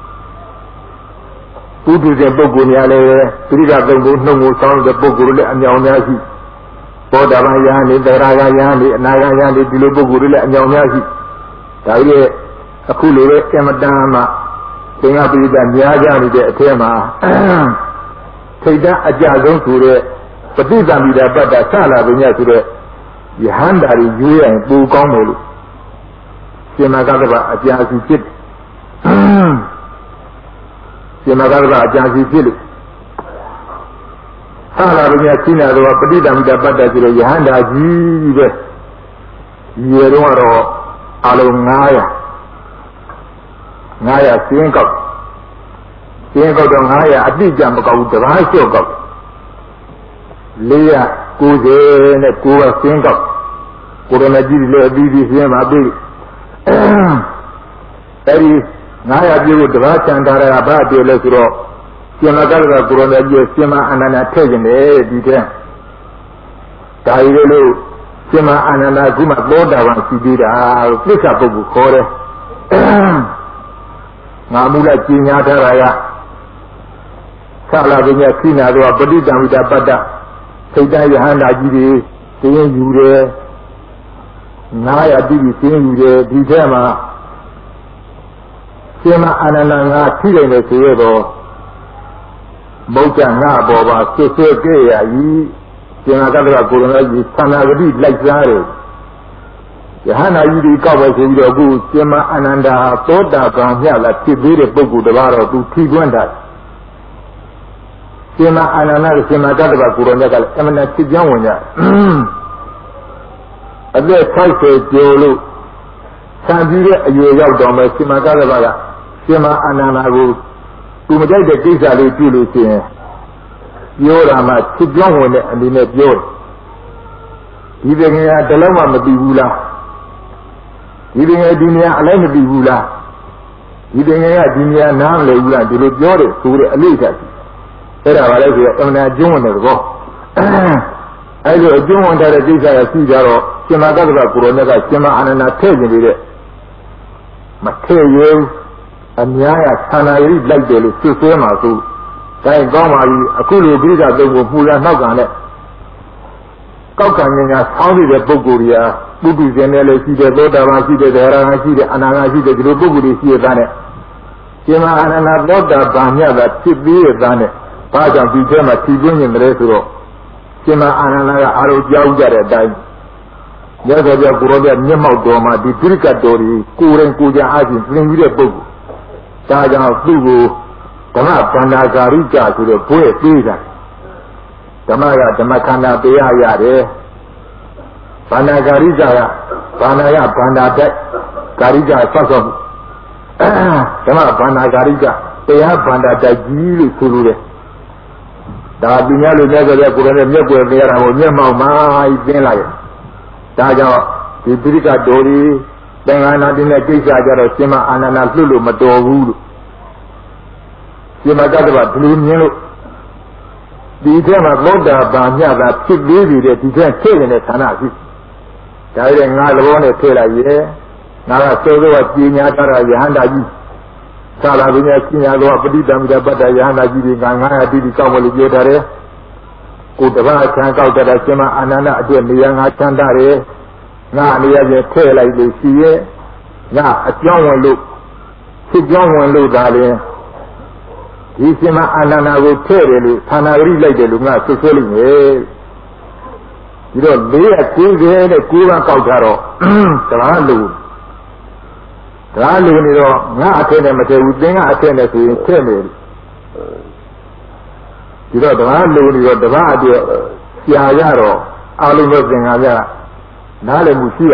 ပုထုဇဉ်ပုဂ္ဂိုလ်များလည်းသတိဓာတ်သုံးဖို့နှုတ်ကိုဆောင်းတဲ့ပုဂ္ဂိုလ်တွေလည်းအမြောင်များရှိဘောဓဘာယဟန်သရဂယဟန်အနာဂယဟန်ဒီလိုပုဂ္ဂိုလ်တွေလည်းအမြောင်များရှိဒါကြီးရဲ့အခုလိုပဲအမတန်မှသင်္ဃပိဋကများကြနေတဲ့အထက်မှာထိတ်တန်းအကြဆုံးဆိုတဲ့ပฏิသမိတာပတ္တဆလာပညာဆိုတဲ့ယဟန္တာကြီးရွေးရင်ပူကောင်းတယ်လို့ရှင်မကတ္တဗအကြာစီဖြစ်ရှင်မကတ္တဗအကြာစီဖြစ်လို့ဆလာပညာရှင်းတာတော့ပฏิသမိတာပတ္တဆိုတဲ့ယဟန္တာကြီးပဲရေတော့တော့အလုံး900စင်းကောက်တော့900အတိအကျမကောက်ဘူးတပါးလျှော့ကောက်490နဲ့9ကစင်းကောက်ကိုရမကြီးလည်းအပြီးပြီးစင်းပါပြီအဲဒီ900ပြည့်ဖို့တပါးချန်ထားတာဘာပြောလဲဆိုတော့ရှင်မကတ္တဗကိုရမကြီးရှင်မအနန္ဒာထည့်ခြင်းလေဒီတဲ့ဒါရီလို့ရှင်မအနန္ဒာခုမှသောတာပန်ရှိသေးတာသစ္စာပုဂ္ဂိုလ်ခေါ်တယ်ငါမူလကျင်ညာထားတာကဆလာပညာခိနာတော့ပဋိသင်္ဝိတာပတ္တထိတ်တယဟန္တာကြီးတွေသိရင်ယူတယ်900တိတိသိရင်ယူတယ်ဒီထဲမှာရှင်မအာနန္ဒာငါထိတယ်လို့ဆိုရတော့မௌကြငါပေါ်ပါဆွဆွဲကြရည်ရှင်မကတ္တဗကိုရမကြီးသန္တာဂတိလိုက်စားတယ်ယဟန္တာကြီးတွေကောက်ပဲဆိုပြီးတော့အခုရှင်မအာနန္ဒာသောတာပန်မြတ်လာဖြစ်သေးတဲ့ပုဂ္ဂိုလ်တစ်ပါးတော့သူထိခွင့်တာရှင်မအာနန္ဒာနဲ့ရှင်မကတ္တဗကိုရမကလည်းအမှန်တဖြစ်ကြောင်းဝင်ကြအသက်60ကျော်လို့ဆံပြီးတဲ့အရွယ်ရောက်တော့မှရှင်မကတ္တဗကရှင်မအာနန္ဒာကိုသူမကြိုက်တဲ့ကိစ္စလေးပြုလို့ရှိရင်ပြောတာမှဖြစ်ကြောင်းဝင်တဲ့အနေနဲ့ပြောတယ်ဒီပင်ကတလုံးမှမသိဘူးလားဒီပင်ကဒီနေရာအလိုက်မသိဘူးလားဒီပင်ကဒီနေရာနားမလည်ဘူးလားဒီလိုပြောတယ်ဆိုတဲ့အလေးချက်အဲ့ဒါပါလဲဆိုတော့အမှန်အကျုံးဝင်တယ်ကောအဲ့လိုအကျုံးဝင်တဲ့ကိစ္စရရှိကြတော့ရှင်မကတ္တဗကိုရောမြတ်ကရှင်မအာနန္ဒာထည့်ခြင်းနေတဲ့မထည့်ရဘူးအများကသန္တာရိလိုက်တယ်လို့ဆွဆွဲမှာဆိုတိုင်းကောင်းပါပြီအခုလိုပြိဿသုံးကိုပူရနှောက်ကနဲ့ကောက်ကံဉာဏ်ဆောင်းနေတဲ့ပုဂ္ဂိုလ်တွေကပုထုဇဉ်နဲ့လည်းရှိတယ်သောတာပန်ရှိတယ်ဒဂရဏရှိတယ်အနာဂတ်ရှိတယ်ဒီလိုပုဂ္ဂိုလ်တွေရှိတဲ့သားနဲ့ရှင်မအာနန္ဒာသောတာပန်မြတ်ကဖြစ်ပြီးတဲ့သားနဲ့ဘာကြောင့်ဒီထဲမှာဖြီးသွင်းနေတယ်ဆိုတော့ရှင်မအာနန္ဒာကအာရုံကြောက်ကြတဲ့အတိုင်းမြတ်စွာဘုရားကိုရောမြတ်မောက်တော်မှာဒီတိရကတော်ကြီးကိုယ်ရင်ကိုယ်ကြအားဖြင့်ပြင်ပြီးတဲ့ပုဂ္ဂိုလ်ဒါကြောင့်သူ့ကိုဓမ္မဗန္ဒာဂာရိကဆိုတဲ့ဘွဲ့ပေးတာဓမ္မကဓမ္မခန္ဓာပေးရတယ်ဗန္ဒာဂာရိကဗန္ဒာကဗန္ဒာတက်ဂာရိကဆောက်ဆောက်ဓမ္မဗန္ဒာဂာရိကတရားဗန္ဒာတက်ကြီးလို့ဆိုလိုတယ်ဒါပညာလို့မြတ်စွာဘုရားကိုယ်နဲ့မျက်ွယ်ပေးရတာကိုမျက်မှောက်မှသိင်းလိုက်ဒါကြောင့်ဒီတိရကတော်ကြီးသင်္ဃာနာတင်တဲ့ကိစ္စကြတော့ရှင်မအာနန္ဒာလွတ်လို့မတော်ဘူးလို့ရှင်မကတ္တဗဒီလိုမြင်လို့ဒီထဲမှာသောတာပန်မြတ်သာဖြစ်သေးပြီတဲ့ဒီထဲထည့်နေတဲ့ဌာနရှိဒါရဲ့ငါသဘောနဲ့ထည့်လိုက်ရဲ့ငါကစောစောကကြီးညာထားတာယဟန္တာကြီးသာလာပညာရှင်းရတော့ပဋိသင်္ဝိပတ္တယဟန္တာကြီးတွေက900တိတိကောက်မလို့ပြောထားတယ်ကိုတပတ်ချမ်းကောက်တဲ့ရှင်မအာနန္ဒာအတွက်နေရာငါချမ်းသာတယ်ငါနေရာကျထည့်လိုက်လို့ရှိရဲ့ငါအကြောင်းဝင်လို့ဖြစ်ကြောင်းဝင်လို့ဒါလည်းဒီရှင်မအာနန္ဒာကိုထည့်တယ်လို့ဌာနဂရိလိုက်တယ်လို့ငါဆွဆွဲလိုက်မယ်ဒီတော့490နဲ့9ပါးကောက်ထားတော့တရားလူနေတော့ငါအထက်နဲ့မထည့်ဘူးသင်ကအထက်နဲ့ဆိုရင်ထည့်မယ်ဒီတော့တရားလူနေတော့တပတ်အတွက်ကြာကြတော့အာလုံးသောသင်္ဃာပြနားလည်မှုရှိရ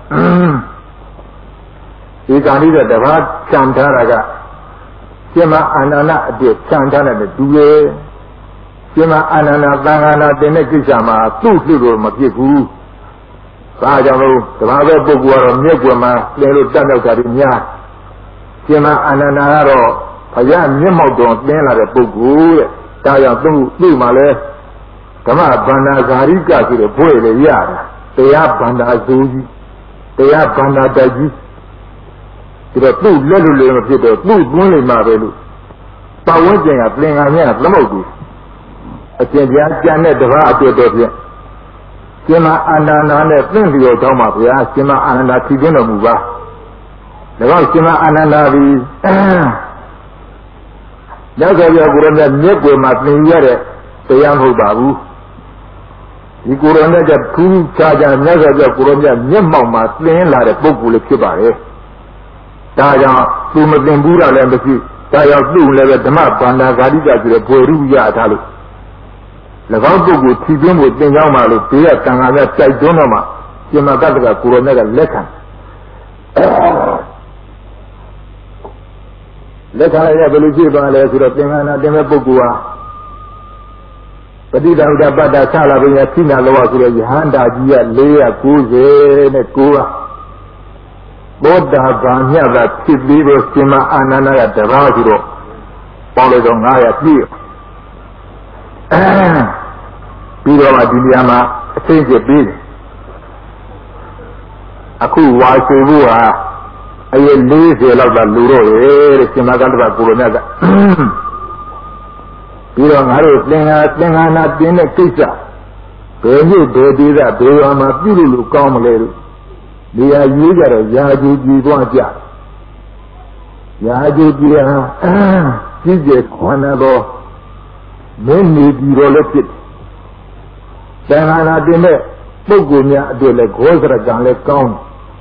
ဒီကံလေးတဲ့တပါးခြံထားတာကရှင်မအာနန္ဒအတိခြံထားတဲ့တူရဲ့ရှင်မအာနန္ဒသံဃာနာတင်တဲ့ကိစ္စမှာသူ့လူလိုမဖြစ်ဘူးဒါကြောင့်လို့တပါးပဲပုဂ္ဂိုလ်ကတော့မြက်ွယ်မှာလင်းလို့တတ်မြောက်တာတွေများရှင်မအာနန္ဒကတော့ဘုရားမျက်မှောက်တော်သင်လာတဲ့ပုဂ္ဂိုလ်တဲ့ဒါကြောင့်သူ့မှာလဲဓမ္မဗန္ဒာဂာရိကဆိုတဲ့ဘွဲ့လေရတာတရားဗန္ဒာဇူကြီးတရားဗန္ဒာတိုက်ကြီးဒီတော့သူ့လက်လိုလည်းမဖြစ်တော့သူ့သွင်းလိမ့်မှာပဲလို့ပတ်ဝန်းကျင်ကသင်္ဃာများသမုတ်ဘူးအရှင်ဘုရားကြံတဲ့တပါးအတွက်တော့ဖြင့်ရှင်မအာနန္ဒာနဲ့သင်္ကြန်တော်မှာဘုရားရှင်မအာနန္ဒာထီးသွင်းတော်မူပါဒါကြောင့်ရှင်မအာနန္ဒာသည်လက်ကြောပြကိုရမြတ်မြက်ွယ်မှာသင်ရတဲ့တရားမဟုတ်ပါဘူးဒီကိုရမြတ်ကထူးခြားခြားမြတ်စွာဘုရားကိုရမြတ်မျက်မှောက်မှာသင်လာတဲ့ပုဂ္ဂိုလ်လေးဖြစ်ပါတယ်ဒါကြောင့်သူမသင်ဘူးတာလည်းမရှိဒါကြောင့်သူ့လည်းပဲဓမ္မဗန္ဒာဂာတိကဆိုတဲ့ဘွယ်ရုရထားလို့၎င်းပုဂ္ဂိုလ်ထီသွင်းဖို့သင်ကြောင်းပါလို့ဘေးကတန်ခါများတိုက်တွန်းတော့မှရှင်မကတ္တကကိုရမြတ်ကလက်ခံလက်ခံရဘယ်လိုဖြစ်သွားလဲဆိုတော့သင်္ခါနာတင်မဲ့ပုဂ္ဂိုလ်ဟာပဋိဒဝဒပတ္တဆလာပညာခိနာလောဆိုတဲ့ယဟန္တာကြီးက499ပါဘောဓဘာမြတ်ကဖြစ်ပြီးတော့ရှင်မအာနန္ဒကတပါးဆိုတော့ပေါင်းလို့တော့900ပြည့်ပြီးတော့မှဒီနေရာမှာအသိကျပြီးတယ်အခုဝါဆွေဖို့ဟာအရင်40လောက်သာလူတော့ရဲ့တဲ့ရှင်မကတ္တဗကိုရမြတ်ကပြီးတော့ငါတို့သင်္ဃာနာတင်တဲ့ကိစ္စဘယ်နှစ်ဘယ်ဒေသဘယ်ရွာမှာပြုလို့ကောင်းမလဲလို့နေရာရေးကြတော့ယာကြည်ကြီးသွားကြယာကြည်ကြီးဟာကြီးကျယ်ခွန်တော်မင်းနေပြီးတော့လည်းဖြစ်သင်္ဃာနာတင်တဲ့ပုဂ္ဂိုလ်များအတွက်လည်းဂောစရကံလည်းကောင်း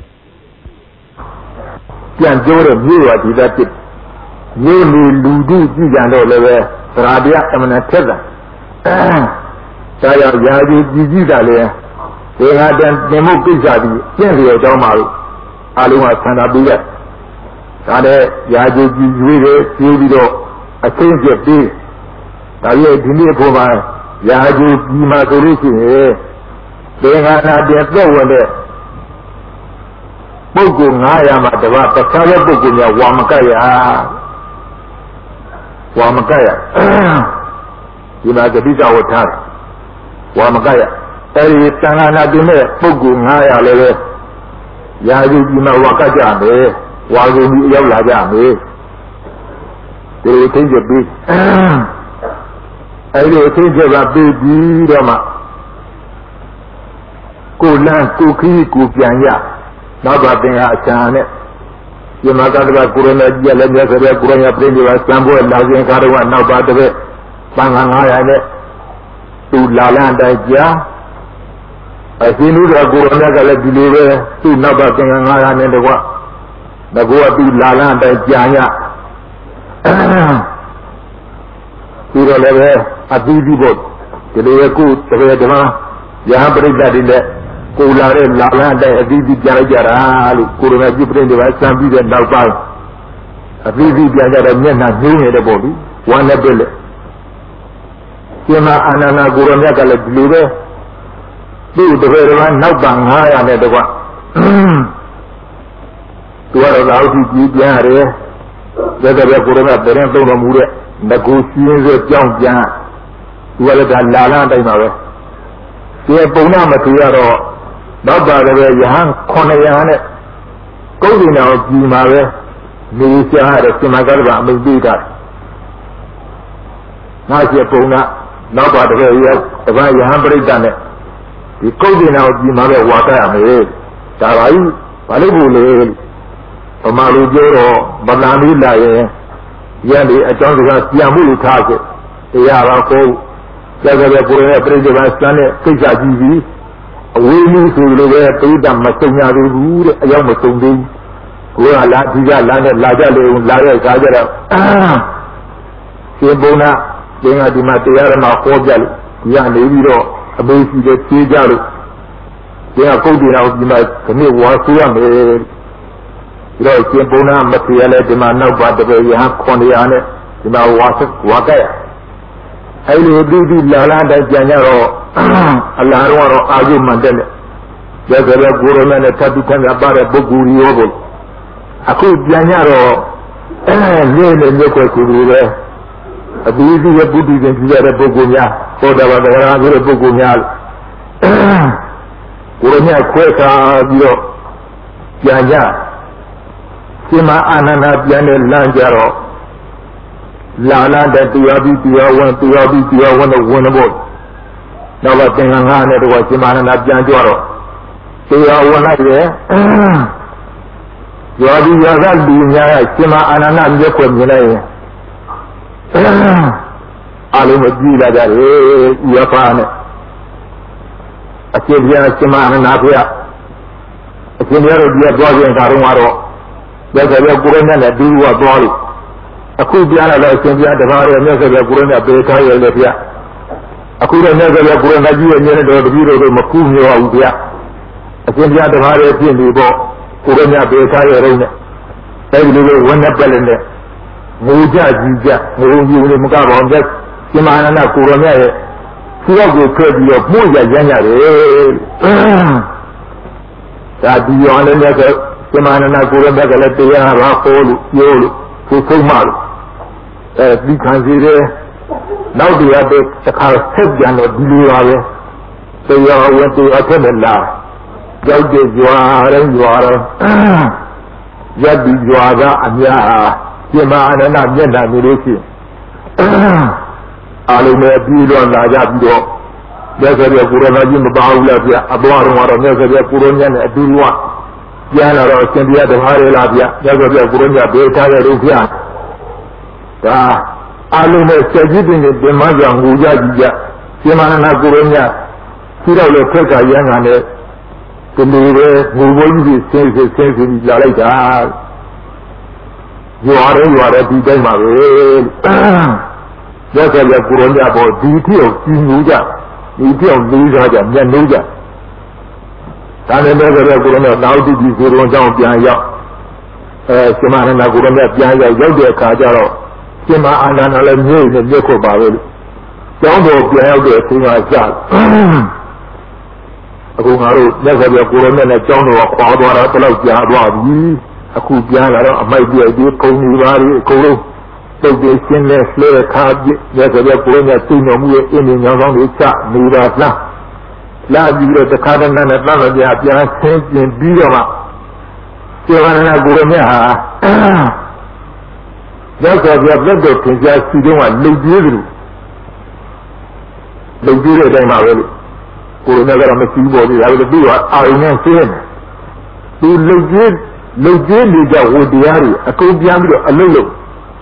ပြန်ပြောတဲ့မြို့ဝဒီသားဖြစ်မြို့လူလူထုကြည့်ကြတော့လည်းပဲသရာတရားအမှန်ထက်တာဒါကြောင့်ယာကြီးကြည့်တာလေဒီဟာတန်တင်မှုကိစ္စပြီးကျင့်ရကြောင်းပါလို့အားလုံးကဆန္ဒပေးရဒါနဲ့ယာကြီးရွေးတယ်ပြေးပြီးတော့အသိကျက်ပြီးဒါရဲ့ဒီနေ့ပေါ်မှာယာကြီးပြီးမှဆိုလို့ရှိရင်သင်္ဃာနာတဲ့သက်ဝင်တဲ့ပုဂ္ဂိုလ်900မှာတပါးတခြားသောပုဂ္ဂိုလ်များဝါမကရဒီမှာတပိကဝတ်ထားတယ်ဝါမကရအဲဒီသံဃာနာတင်တဲ့ပုဂ္ဂိုလ်900လည်းပဲယာယီကြီးမှာဝါကကြမယ်ဝါကုန်ကြီးရောက်လာကြမယ်ဒီလိုသိကြပြီးအဲဒီအသိချက်ပါပြီးပြီးတော့မှကိုလန်းကိုခီးကိုပြန်ရနောက်ပါသင်္ဃာအချာနဲ့ဒီမှာကတ္တဗကိုရမကြီးလည်းမြတ်စွာဘုရားကိုရမပြိဋိဘစံပွဲလာခြင်းကားတော့နောက်ပါတစ်ပည့်ပန်း900နဲ့သူလာလန်းတိုင်းကြာအရှင်လူတော်ကိုရမကလည်းဒီလိုပဲသူ့နောက်ပါသင်္ဃာ900နဲ့တကွငါကသူလာလန်းတိုင်းကြာရဒီတော့လည်းပဲအတိဒီဘုတ်ဒီလိုပဲကိုတပည့်ဓမ္မယဟပရိသတ်တွေနဲ့ကိုလာတဲ့လာလန်းတဲ့အသီးသီးပြန်လိုက်ကြတာလို့ကိုရမကြီးပြိဋိဘစံပြီးတဲ့နောက်ပိုင်းအသီးသီးပြန်ကြတော့မျက်နှာညှိုးနေတယ်ပေါ့လေဝမ်းနဲ့ပြည့်လေရှင်မအာနန္ဒာကိုရမကလည်းဒီလိုပဲသူ့တပည့်တော်ကနောက်ပါ900နဲ့တကွသူကတော့လာဟုတ်ကြီးပြန်ရတယ်ဒါကြတဲ့ကိုရမပြန်သုံးတော်မူတဲ့ငကိုရှင်းစေကြောင်းပြန်သူကလည်းဒါလာလန်းတိုင်းပါပဲဒီပုံနာမထူရတော့နောက်ပါတယ်ပဲယဟန်900နဲ့ကုသိုလ်တော်ကြီးမှာပဲနေရှားရတဲ့စမကတ္တဗအမိတ်ပေးတာငါရှိပုံနာနောက်ပါတယ်ရတပည့်ယဟန်ပရိသတ်နဲ့ဒီကုသိုလ်တော်ကြီးမှာပဲဝါသရမယ်ဒါပါကြီးဘာလို့ဘူးလေဗမာလူပြောတော့ဗလာမီလာရင်ရန်ဒီအကြောင်းစကားပြန်မှုလို့ထားခဲ့တရားပါကိုကျတဲ့ကိုယ်ရဲ့ပြိဋိဘစံနဲ့ကိစ္စကြီးပြီးအဝေးကြီးဆိုလိုပဲပိဋကမစုံရသေးဘူးတဲ့အရောက်မစုံသေးဘူးကိုယ်ကလာဒီကလာနဲ့လာကြလေလာတဲ့အခါကျတော့ရှင်ဘုံနာသင်္ဃာဒီမှာတရားဓမ္မဟောပြလို့ဒီကနေပြီးတော့အမေရှိတဲ့ခြေကြလို့ဒီကပုဒ်ဒီတော်ဒီမှာခဏဝါဆူရမယ်ဒီတော့ရှင်ဘုန်းနာမထေရလည်းဒီမှာနောက်ပါတပည့်ရဟန်း900နဲ့ဒီမှာဝါကဲ့အဲ့လိုဒီလာလာတဲ့ကြံကြတော့အလ္လာဟ်တော့အာရုံမှန်တဲ့ရကြရကိုရမနဲ့သတိခံရပါတဲ့ပုဂ္ဂိုလ်ရောပေါ့အခုပြန်ကြတော့လေးနဲ့မြုပ်ခွက်ကူပဲအတူတူရဲ့ပုဒ်ဒီရင်ကြည့်ရတဲ့ပုဂ္ဂိုလ်များဟောတာပါတရားဆိုတဲ့ပုဂ္ဂိုလ်များကိုရမခွဲထားပြီးတော့ပြန်ကြရှင်မအာနန္ဒပြန်တဲ့လမ်းကြတော့လာလာတဲ့တရားပြီးတရားဝင်တရားပြီးတရားဝင်တော့ဝင်တော့နောက်တော့သင်္ကန်းငါးနဲ့တော့ရှင်မအာနန္ဒပြန်ကြတော့တရားဝင်လိုက်ရဲ့ရောဒီရောကလူများရှင်မအာနန္ဒမြတ်ခွင့်မြင်လိုက်ရင်အားလုံးမကြည့်လာကြတယ်ရပါနဲ့အရှင်ဘုရားရှင်မအာနန္ဒဘုရားအရှင်ဘုရားတို့ပြသွားပြန်တာတော့ရသော်ကိုရမနဲ့တူဝသွားလို့အခုပြန်လာတော့အရှင်ဘုရားတပါးရဲ့မြတ်စွာဘုရားကိုရမပေထားရလေဗျာအခုတော့မြတ်စွာဘုရားကိုရမကြီးရဲ့ညနေတော်တပည့်တော်မကူးမြော်ဘူးဗျာအရှင်ဘုရားတပါးရဲ့ဖြစ်နေပေါ့ကိုရမပေထားရတော့နဲ့အဲဒီလိုဝန်းနဲ့ပက်လည်းနဲ့ငိုကြကြီးကြငိုယူနေမကပါဘူးဗျာရှင်မအာနန္ဒကိုရမရဲ့သူ့ကိုထွက်ပြီးတော့မှုရရမ်းရတယ်ဒါဒီရောလည်းမြတ်စွာရှင်မအာနန္ဒကိုရမကလည်းတရားပါဟောလို့ပြောလို့သူဆုံးမလို့ဒီခံစီတဲ့နောက်တရားတဲ့တစ်ခါဆက်ပြန်တော့ဒီလိုပါပဲတရားဝင်တရားဆက်တယ်လားရောက်တဲ့ကြွားတယ်ရပ်ပြီးကြွားကအများရှင်မအာနန္ဒမျက်နှာမြင်လို့ရှိအားလုံးနဲ့ပြီးတော့လာကြပြီးတော့မြတ်စွာဘုရားကိုရမကြီးမပါဘူးလားဗျအပေါ်တော့မြတ်စွာဘုရားကိုရမနဲ့အတူတူကပြန်လာတော့အရှင်ဘုရားတပါးရလားဗျမြတ်စွာဘုရားကိုရမဘေးထားရလို့ဗျဒါအားလုံးနဲ့ဆက်ကြည့်တင်ပြင်မကြောင်ငူကြကြည့်ကြရှင်မအာနန္ဒကိုရမရှိတော့လေခက်ကရန်ကနဲ့ဒီလိုပဲငူဘုန်းကြီးဆင်းပြီးလာလိုက်တာရွာတယ်ဒီတိုင်းပါပဲရသော်ရကိုရမပေါ်ဒီတိအောင်ကြီးငူကြဒီတိအောင်လေးစားကြမျက်နှိုးကြဒါနဲ့တော့ကိုရမနောက်တိဒီကိုရုံးကြောင်းပြန်ရောက်ရှင်မအာနန္ဒကိုရမပြန်ရောက်တဲ့အခါကျတော့ရှင်မအာနန္ဒလည်းမြို့နဲ့မြုပ်ခွပါပဲလို့ကျောင်းတော်ပြန်ရောက်တဲ့အချိန်ကစအခုငါတို့မြတ်စွာဘုရားကိုရမနဲ့ကျောင်းတော်ခွာသွားတာဘယ်လောက်ကြာသွားပြီအခုပြန်လာတော့အမိုက်ပြည့်ဒီပုံနေပါလေအကုန်လုံးတုတ်ပြီးရှင်းလဲဆွဲခါပြည့်မြတ်စွာဘုရားကိုရမသိတော်မူရဲ့အင်းဉာဏ်ကောင်းတွေချနေပါလားလာပြီးတော့တခါတည်းနဲ့တန်တော်ပြပြန်ဆင်းကျင်ပြီးတော့မှရှင်မအာနန္ဒကိုရမဟာရသော်ပြလက်တော်ခင်ရှားစီတုံးကလှုပ်ပြေးတယ်လှုပ်ပြေးတဲ့အတိုင်းပါပဲလို့ကိုရမကတော့မရှိပေါ်သေးဒါပဲလို့ပြီးတော့အာရုံနဲ့ဆင်းတယ်သူလှုပ်ပြေးနေကြဝတရားတွေအကုန်ပြန်ပြီးတော့အလုံးလုံး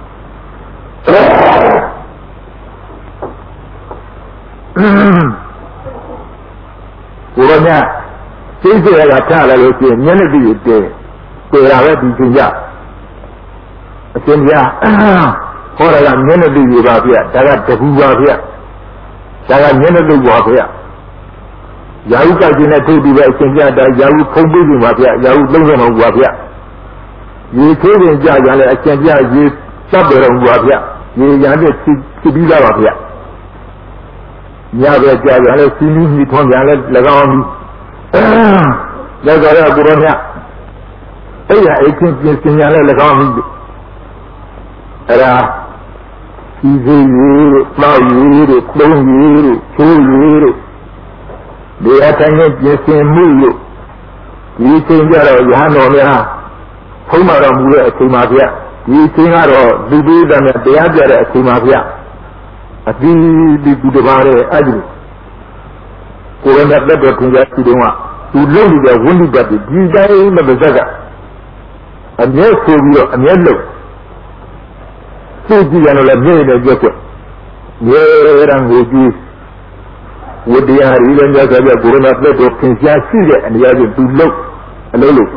ကိုရမစိတ်စေကထားလာလို့ရှိရင်မျက်နှာကြည့်တယ်တွေ့ရပဲဒီချိန်ကြအရှင်ဘုရားဟောရကမျက်နှာကြည့်ပါဗျာဒါကတကူပါဗျာဒါကမျက်နှာကြည့်ပါဗျာရာဟုကကျင်းတဲ့ထုတ်ပြီးပဲအရှင်ဘုရားဒါရာဟုဖုံးပြီးပါဗျာရာဟုလုံးလုံးပါဗျာရေသေးရင်ကြာကြလဲအရှင်ဘုရားရေစပ်တယ်ပါဗျာရေရံတဲ့ဖြစ်ပြီးသားပါဗျာညပဲကြာကြလဲစီးနီးမိထွန်းကြလဲ၎င်းပြီးလက်ကြရကိုရမအဲ့ရအိတ်ချင်းပြင်စင်ရလဲ၎င်းပြီးအဲ့ဒါစီစီရီတို့ပေါက်ရီတို့သုံးရီတို့ချိုးရီတို့ဒီအတိုင်းနဲ့ပြင်ဆင်မှုလို့ဒီချိန်ကြတော့ရဟန်းတော်များဖုံးတော်မူတဲ့အချိန်ပါဗျဒီချိန်ကတော့လူတွေတည်းနဲ့တရားပြတဲ့အချိန်ပါဗျအတိဒီသူတစ်ပါးရဲ့အဲ့ဒီကိုယ်နဲ့တက်တဲ့ခင်ဗျာဒီတုန်းကသူလုံနေတဲ့ဝိနည်းပတ်ဒီတိုင်းနဲ့ပါဇက်ကအမြဲဆိုပြီးတော့အမြဲလုံသိကြည့်ရလို့လည်းမြဲတယ်ကြွက်ရေရံကိုကြည့်ဝတရားရီလည်းမြတ်စွာဘုရားကိုရမသက်တော်သင်ရှားရှိတဲ့အနေအချင်းသူလုံအလုံးလို့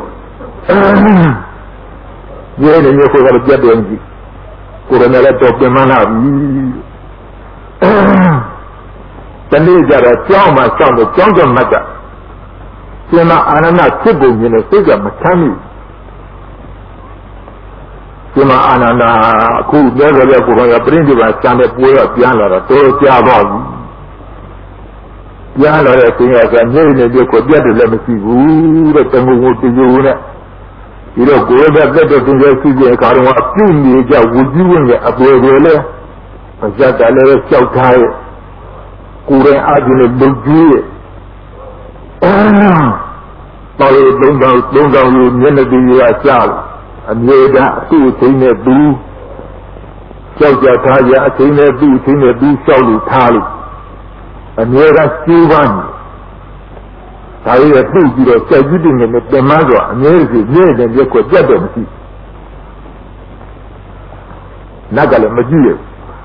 ရေတယ်ရေကိုကတော့ပြတ်တယ်ကြီးကိုရမလည်းတော့ပြန်မလာပြီတနေ့ကျတော့ကြောင်းမှစောင့်တော့ကြောင်းကြမတ်ကရှင်မအာနန္ဒဖြစ်ပုံမြင်တဲ့စိတ်ကမချမ်းမြေရှင်မအာနန္ဒအခုလဲကြတဲ့ကိုယ်ကပြိဋိဘံစံတဲ့ပွဲရပြန်လာတော့တော်ကြာသွားပြီပြန်လာတဲ့အချိန်ကညနေပြကိုပြတ်တယ်လည်းမရှိဘူးတဲ့တငုံကိုတူတူနဲ့ဒီတော့ကိုယ်ကတက်တဲ့တင်ရရှိတဲ့အခါတော့ပြုနေကြဝူကြီးဝင်ရဲ့အပွေတွေလည်းအကြတယ်လည်းကြောက်ထားရဲ့ကိုယ်ရင်အားကြီးနဲ့လုံကြီးရဲ့တော်ရသုံးတော်ယူမျက်နှာကြီးရရှားအမြဲတမ်းသူ့အချိန်နဲ့သူကြောက်ကြထားရအချိန်နဲ့သူ့အချိန်နဲ့သူရှောက်လို့ထားလို့အမြဲတမ်းစီးပန်းဒါရည်ပြုတ်ပြီးတော့စိုက်ကြည့်တယ်နဲ့တမန်းဆိုအမြဲတည်းမြဲတယ်ရက်ကိုပြတ်တယ်မရှိနတ်ကလည်းမကြည့်ရ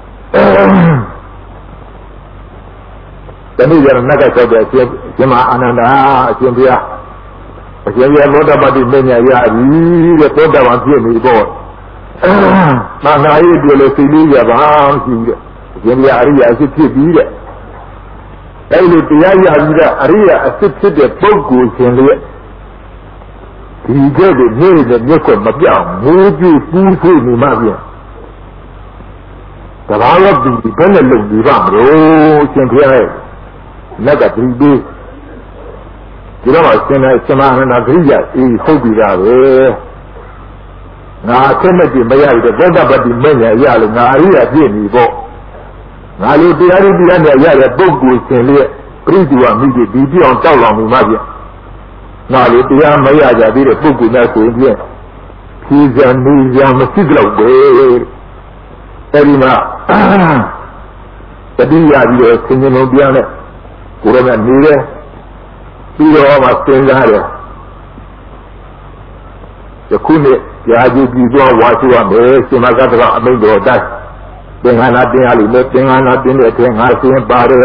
တနည်းရနတ်ကဆောက်တဲ့အရှင်မအာနန္ဒာအရှင်ဘုရားအရှင်ဘုရားသောတာပတိမညာရပြီတဲ့သောတာပန်ဖြစ်နေပေါ့မာနာရေးပြောလို့သိလို့ရပါမရှိဘူးတဲ့အရှင်ဘုရားအရိယာအဖြစ်ဖြစ်ပြီးတဲ့အဲ့လိုတရားရပြီးတော့အရိယာအဖြစ်ဖြစ်တဲ့ပုဂ္ဂိုလ်ရှင်လေဒီကဲ့သို့နေတဲ့မျက်ခွက်မပြောင်းမိုးကြည့်ပူးဆွေးနေမှပြန်တဘာဝတူဘယ်နဲ့လုံနေပါမလို့ရှင်ဘုရားရဲ့လက်ကတူပြီးဒီတော့ရှင်နဲ့ရှင်မအာနန္ဒာဂရိယအေးဟုတ်ပြီလားပဲငါအဆက်နဲ့ကြည့်မရဘူးတဲ့သောတာပတိမညာရလို့ငါအရိယာပြည့်နေပေါ့ငါလိုတရားနဲ့ရတဲ့ပုဂ္ဂိုလ်ရှင်လေးပြိတူဝမိကြီးဒီပြောင်းတောက်လောင်နေမှပြန်ငါလိုတရားမရကြသေးတဲ့ပုဂ္ဂိုလ်နဲ့ဆိုရင်ဖြေစံနေရမရှိတော့ပဲအဲဒီမှာတတိယပြီးတော့ဆင်ញလုံးပြန်တဲ့ကိုယ်ကနေတယ်ပြီးတော့မှစဉ်းစားတယ်ယခုနေ့ကြာကြည့်ပြီးတော့ဝါရှိရမယ်ရှင်မကတကအမိန့်တော်တိုင်းသင်္ဃာနာတင်ရလို့သင်္ဃာနာတင်တဲ့အထက်ငါဆင်းပါတယ်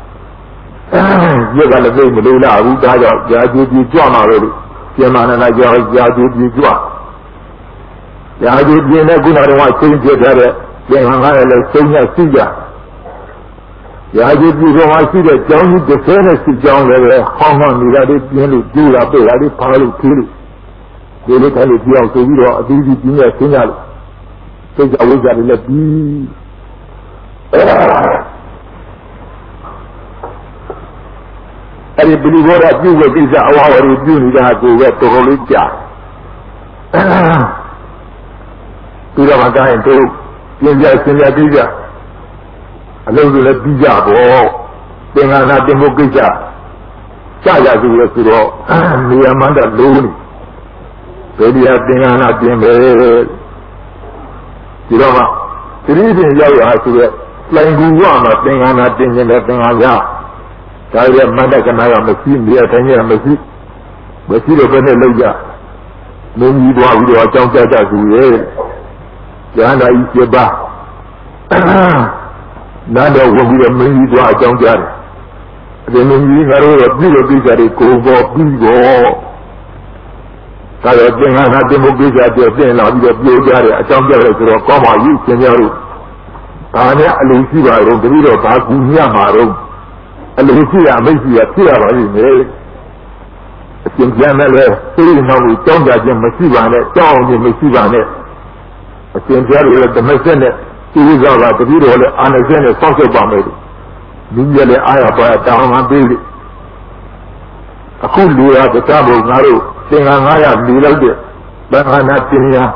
ရုပ်ကလည်းသိမလို့လားဘူးဒါကြောင့်ကြာကြည့်ပြီးကြွမှာပဲလို့ရှင်မနာနာကြာကြည့်ပြီးကြွကြာကြည့်ပြီးနဲ့ခုနကတော့ချင်းပြထားတဲ့သင်္ဃာကလည်းသုံးရရှိကြရာဇကြည့်ပေါ်မှာရှိတဲ့ကျောင်းကြီးတစ်ဆယ်နဲ့ရှိကျောင်းလည်းပဲဟောင်းဟောင်းနေတာတွေပြင်းလို့ကျူတာပိတ်တာတွေဖားလို့ဖြေးလို့ဒီလိုထိုင်လို့ပြောင်းဆိုပြီးတော့အသီးသီးပြင်းရဆင်းရလို့စိတ်ကြဝိဇ္ဇာတွေလည်းပြီးအဲ့ဒီဘယ်လိုဘောရပြုတ်တဲ့ကိစ္စအဝါဝရီပြုနေတာကိုပဲတော်တော်လေးကြာပြီးတော့မှတိုင်းတို့ပြင်းပြဆင်းပြပြီးကြအလုံးစုံလည်းပြီးကြပေါ့သင်္ဃာနာတင်ဖို့ကိစ္စကြရစီရဆိုတော့နေရာမှန်တော့လုံးနေဘယ်ဒီဟာသင်္ဃာနာတင်ပဲဒီတော့မှသတိပင်ရောက်ရဆိုတော့လိုင်ကူဝမှာသင်္ဃာနာတင်ခြင်းတဲ့သင်္ဃာရဒါရမန္တကနာကမရှိနေရတိုင်းရမရှိတော့ဘယ်နဲ့လောက်ကြမင်းကြီးသွားပြီးတော့အကြောင်းကြကြသူရဲ့ဉာဏ်တော်ကြီး7ပါးနားတော့ဝင်ပြီးတော့မင်းကြီးသွားအကြောင်းကြားတယ်ဒီမင်းကြီးကတော့ပြုလို့ကိစ္စတွေကိုပေါ်ပြီးတော့ဒါတော့သင်္ဃာနာတင်ဖို့ကိစ္စတွေပြင်လာပြီးတော့ပြောကြတယ်အကြောင်းကြားတယ်ဆိုတော့ကောင်းပါပြီသင်ကြတို့ဒါနဲ့အလိုရှိပါတော့တတိတော့ဘာကူညမှာတော့အလိုရှိရမိတ်ရှိရဖြစ်ရပါလိမ့်မယ်အရှင်ကျမ်းနဲ့လည်းသိနေတော့ကြောင်းကြခြင်းမရှိပါနဲ့ကြောင်းခြင်းမရှိပါနဲ့အရှင်ကျမ်းလည်းဓမ္မစက်နဲ့ဒီဥစ္စာကတတိတော်လည်းအာဏာစက်နဲ့စောင့်ရှောက်ပါမယ်လို့မိမိလည်းအားရပါတောင်းမှပေးလိအခုလူရပတာဘုံငါတို့သင်္ဃာ900လူလောက်တဲ့ဘင်္ဂနာတင်ညာ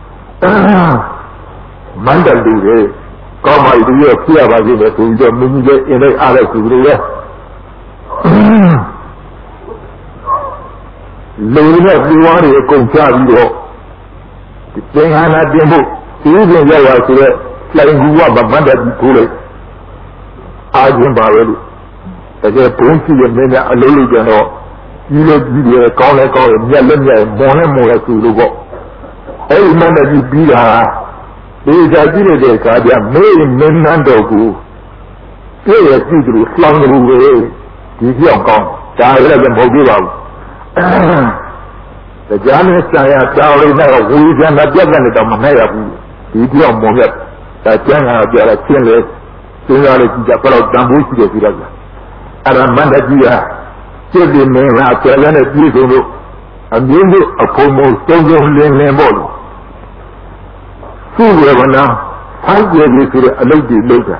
မန္တလူတွေကောင်းပါပြီရပြရပါစေလေဆိုပြီးတော့မိမိလည်းအင်းလိုက်အားလိုက်သူတွေလေလူနဲ့ဒီဝါတွေအကုန်ချပြီးတော့သင်္ဃာနာတင်ဖို့ဒီဥစဉ်ရောက်လာဆိုတော့လိုင်ကူကဗမန္တတိထိုးလိုက်အားခြင်းပါပဲလို့တကယ်ဘုန်းကြီးရဲ့မင်းများအလုံးလုံးကြတော့ကြီးလို့ကြီးတယ်ကောင်းလဲကောင်းတယ်မြတ်လည်းမြတ်မော်လည်းမော်လည်းသူလို့ပေါ့အဲ့ဒီမန္တတိပြီးတာဒီကြကြည့်တဲ့အခါကျမေးမင်းနန်းတော်ကိုပြည့်ရကြည့်သူလှောင်းလို့ပဲဒီပြောင်းကောင်းဒါလည်းမဟုတ်သေးပါဘူးတရားနဲ့ဆရာတောင်းလိုက်တော့ဝေဇနာပြတ်တဲ့တော့မနိုင်ရဘူးဒီပြောင်းမော်မြတ်ဒါကျမ်းစာပြရချင်းလေစဉ်းစားလို့ကြည့်ကြဘယ်တော့တန်ဖိုးရှိတယ်ဆိုတော့ Aramandajia, Chili Mela, Pelana Piso, a Mundu, a Como, Togo, Lemon. Suvana, 5 years to a lady later.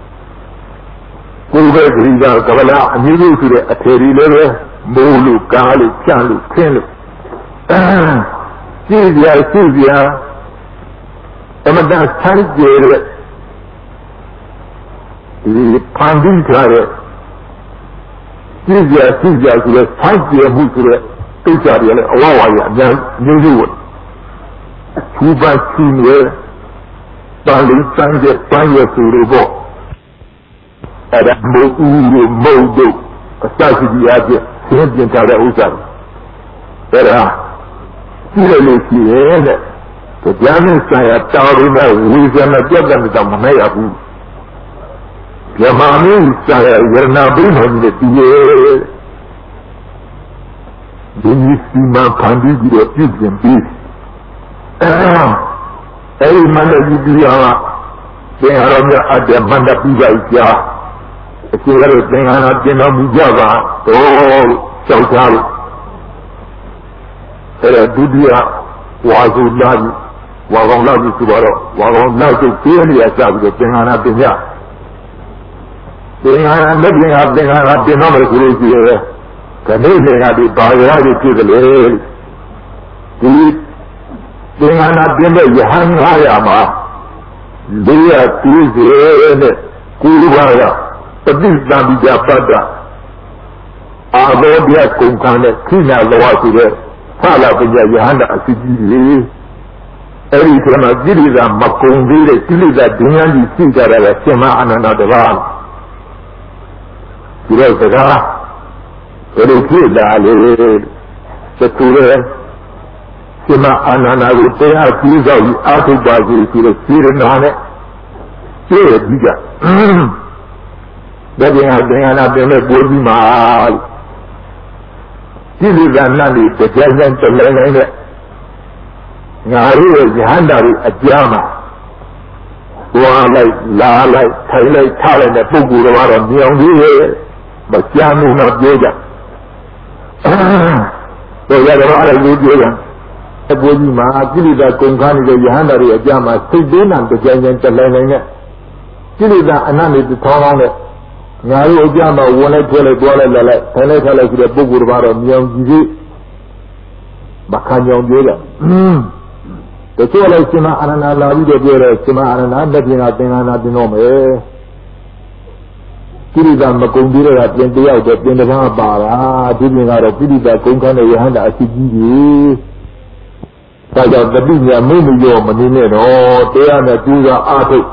Riga, Kavala, and you to the Ateri level, Molu, Kali, Chalu, Kenu. Sylvia, Amadan Sanjay, the Pandit. Sylvia to the 5 year move to the Picarian, Awaya, New Zealand. Cuba, Chile, Bali, Sanjay, 5 years to the war. Ada Modo, a Saudi Arabia, Indian Tara Uzar. Sila the German side of Taurina, Louisiana, Jagamayabu. Yamani, Saya, Yernabu, the Then you see my Pandi, the Egyptian beast. Every man that you do, they are on the Manda Pizza. If you let it bring on a dinner, Mujava, oh, South Dudia was Udani, Wagon Lavi Subaro, Wagon Lavi clearly as I was saying on a dinner. Saying I'm living up there, I've been on a crazy Canadian at the Bayadi to the lake. Saying I'm not dinner, you hang Hayama. They are Tuesday, Kuruaya. But this Nabija Pada are there Kunkana, Kina Lawati, Fala Yahanda Sidi, every time I did it, Makumbi, Tilida, Dinandi, Sita, Sema, and another one. You know, very good, the Ture, Sema, and another, they are pleased out of Bazi to the Syrian on it. Here, Biga. That they have been a good mal. This is a nanny, the president of Lena. Naru, the Handari, a Jama. Who are like La, like Taylor, Talent, a Pugu, or Myong, but Yamu, not Yoga. So that a lot of good Yoga. A good ma, Gilida, Kunkani, the Handari, a Jama, still been on the president of Lena. Gilida, and nanny, the town on it. Naru Jama, one at Toilet, Teletala to the Bugurbar of Myong, Makanyon Yoga. The Toilet Sima Anana, Lavi, Sima Anana, letting out the Nome. Kirida Makumbira at the out of the Bara, giving out of Kirida Kunkana Yahanda Asigi. Sada the Binya Mumio Manino, they are the Juda Artic.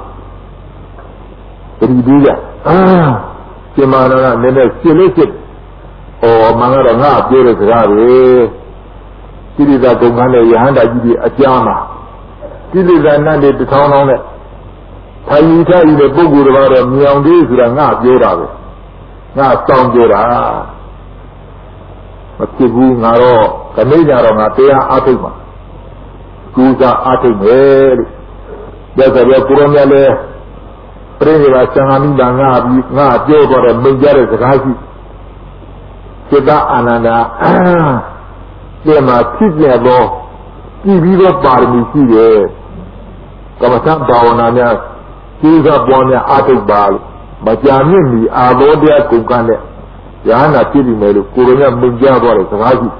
Ridia. Simana, Nene, Silicate, or Mangara, Jerez Ravi, Kirida Gungana, Yahanda, Ajama, Kirida Nandi, the town on it. Taita in the Bugu about a Myong Dizra, not Yoravi, not Sound Yora. But Kibu Naro, Canadian, Atea Atima, Kuza Atim, there's a Puromale. Prendeva Sangamida Nga Jogor Mujare Razi Sida Anana Dema Tidlebo Kiviva Barmisi Kamasan Bawananya Kiza Bonia Atubal Majamini Avodia Kukane Yana Tidimelu Kurunya Mujabore Razi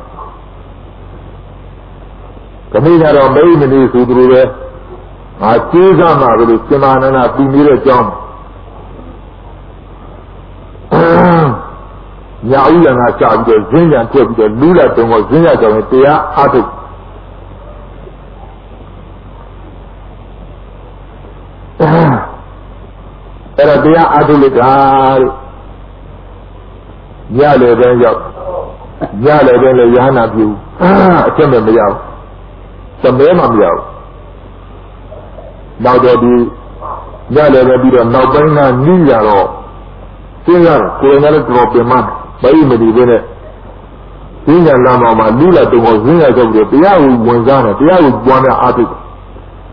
Kamina Ramay Sudruve Akiza Maru, Simana, Bumira Jam Yauyana Chab, the Zinia took the Lula to Mozina Gametea Atu. Erabia Aduligar Yale Ben Yana View, Sememia, Sememia. Now there be Yale now Bina Niyaro. Singer, Colonel drop the man, by many winner. Singer Lama, Lila to Mozina of the Piawu Gonzana, Piawu Buana Artic.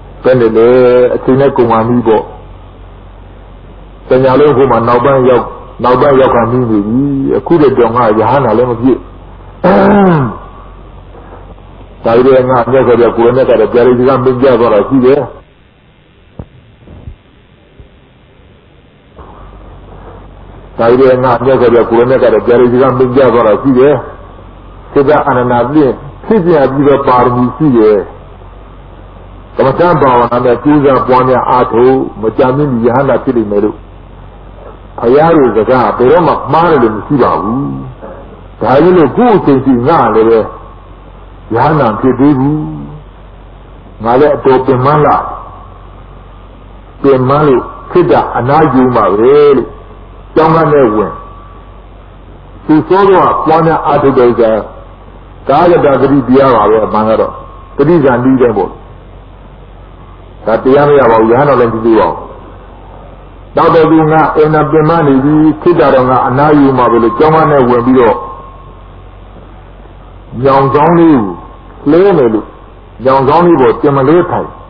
Penele, Tineco Manibo. Senyalo Huma, now ban Yok, နောက်ပိုင်းရောက်ခါနေပြီအခုတည်းတော့ငါရဟန္တာလည်းမဖြစ်ဒါရီငါမြတ်စွာဘုရားကိုယ်နဲ့ကတော့ကြာရီကမင်းပြသွားတာရှိတယ်ဒါရီငါမြတ်စွာဘုရားကိုယ်နဲ့ကတော့ကြာရီကမင်းပြသွားတာရှိတယ်စိတ်ကအနန္တပြည့်ဖြစ်ပြပြီးတော့ပါရမီရှိတယ်ကမ္မဋ္ဌာန်းဘာဝနာနဲ့ကျူးစာပွားများအားထုတ်မကြမ်းမြင့်ရဟန္တာဖြစ်နေမယ်လို့ဘုရားရဲ့စကားဘယ်တော့မှမှားတယ်လို့မရှိပါဘူးဒါကြီးလို့ကိုယ်အချိန်ကြီးငါလည်းပဲရဟန္တာဖြစ်သေးဘူးငါလည်းအတော်ပင်မလားပင်မလို့ဖြစ်တာအနာယူမှာပဲလို့ကျောင်းကနေဝင်သူစောတော့ပွားများအားထုတ်တဲ့ကကာယတဂတိတရားပါပဲအမှန်ကတော့တတိဇာနီးတယ်ပေါ့ဒါတရားမရပါဘူးရဟန်းတော်လည်းမသိပါဘူးတော့တော်သူငါအင်းနာပင်မနေပြီးဖြစ်တာတော့ငါအနာယူမှာပဲလို့ကျောင်းမနဲ့ဝင်ပြီးတော့ညောင်ဆောင်လေးလဲမယ်လို့ညောင်ဆောင်လေးပေါ်တင်မလေးထိုင်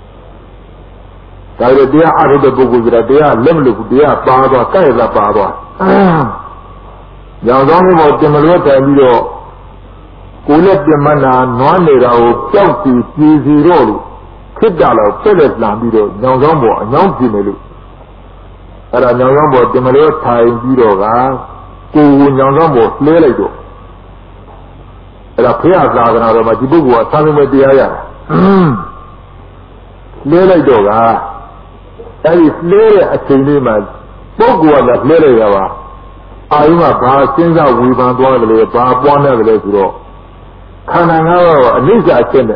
ဒါပေမဲ့တရားအားထုတ်တဲ့ပုဂ္ဂိုလ်ဆိုတာတရားလက်မလို့ဘူးတရားပါသွားကြိုက်လာပါသွားညောင်ဆောင်လေးပေါ်တင်မလေးထိုင်ပြီးတော့ကိုယ်နဲ့ပြင်မနာနွားနေတာကိုကြောက်စီပြည်စီတော့လို့ဖြစ်တာတော့ပြက်လက်လာပြီးတော့ညောင်ဆောင်ပေါ်အညောင်းပြင်မယ်လို့အဲ့ဒါညောင်ဆောင်ပေါ်တင်မလေးထိုင်ပြီးတော့ကကိုယ်ညောင်ဆောင်ပေါ်လဲလိုက်တော့အဲ့ဒါဖះသာသနာတော်မှာဒီပုဂ္ဂိုလ်ကသာသနာတရားရလဲလိုက်တော့ကအဲ့ဒီလဲတဲ့အချိန်လေးမှာပုဂ္ဂိုလ်ကလဲလိုက်ရပါအာယုမှာဘာစဉ်းစားဝေဖန်သွားတယ်လဲဘာပွားနေတယ်လဲဆိုတော့ခန္ဓာငါးပါးအနိစ္စအချက်နဲ့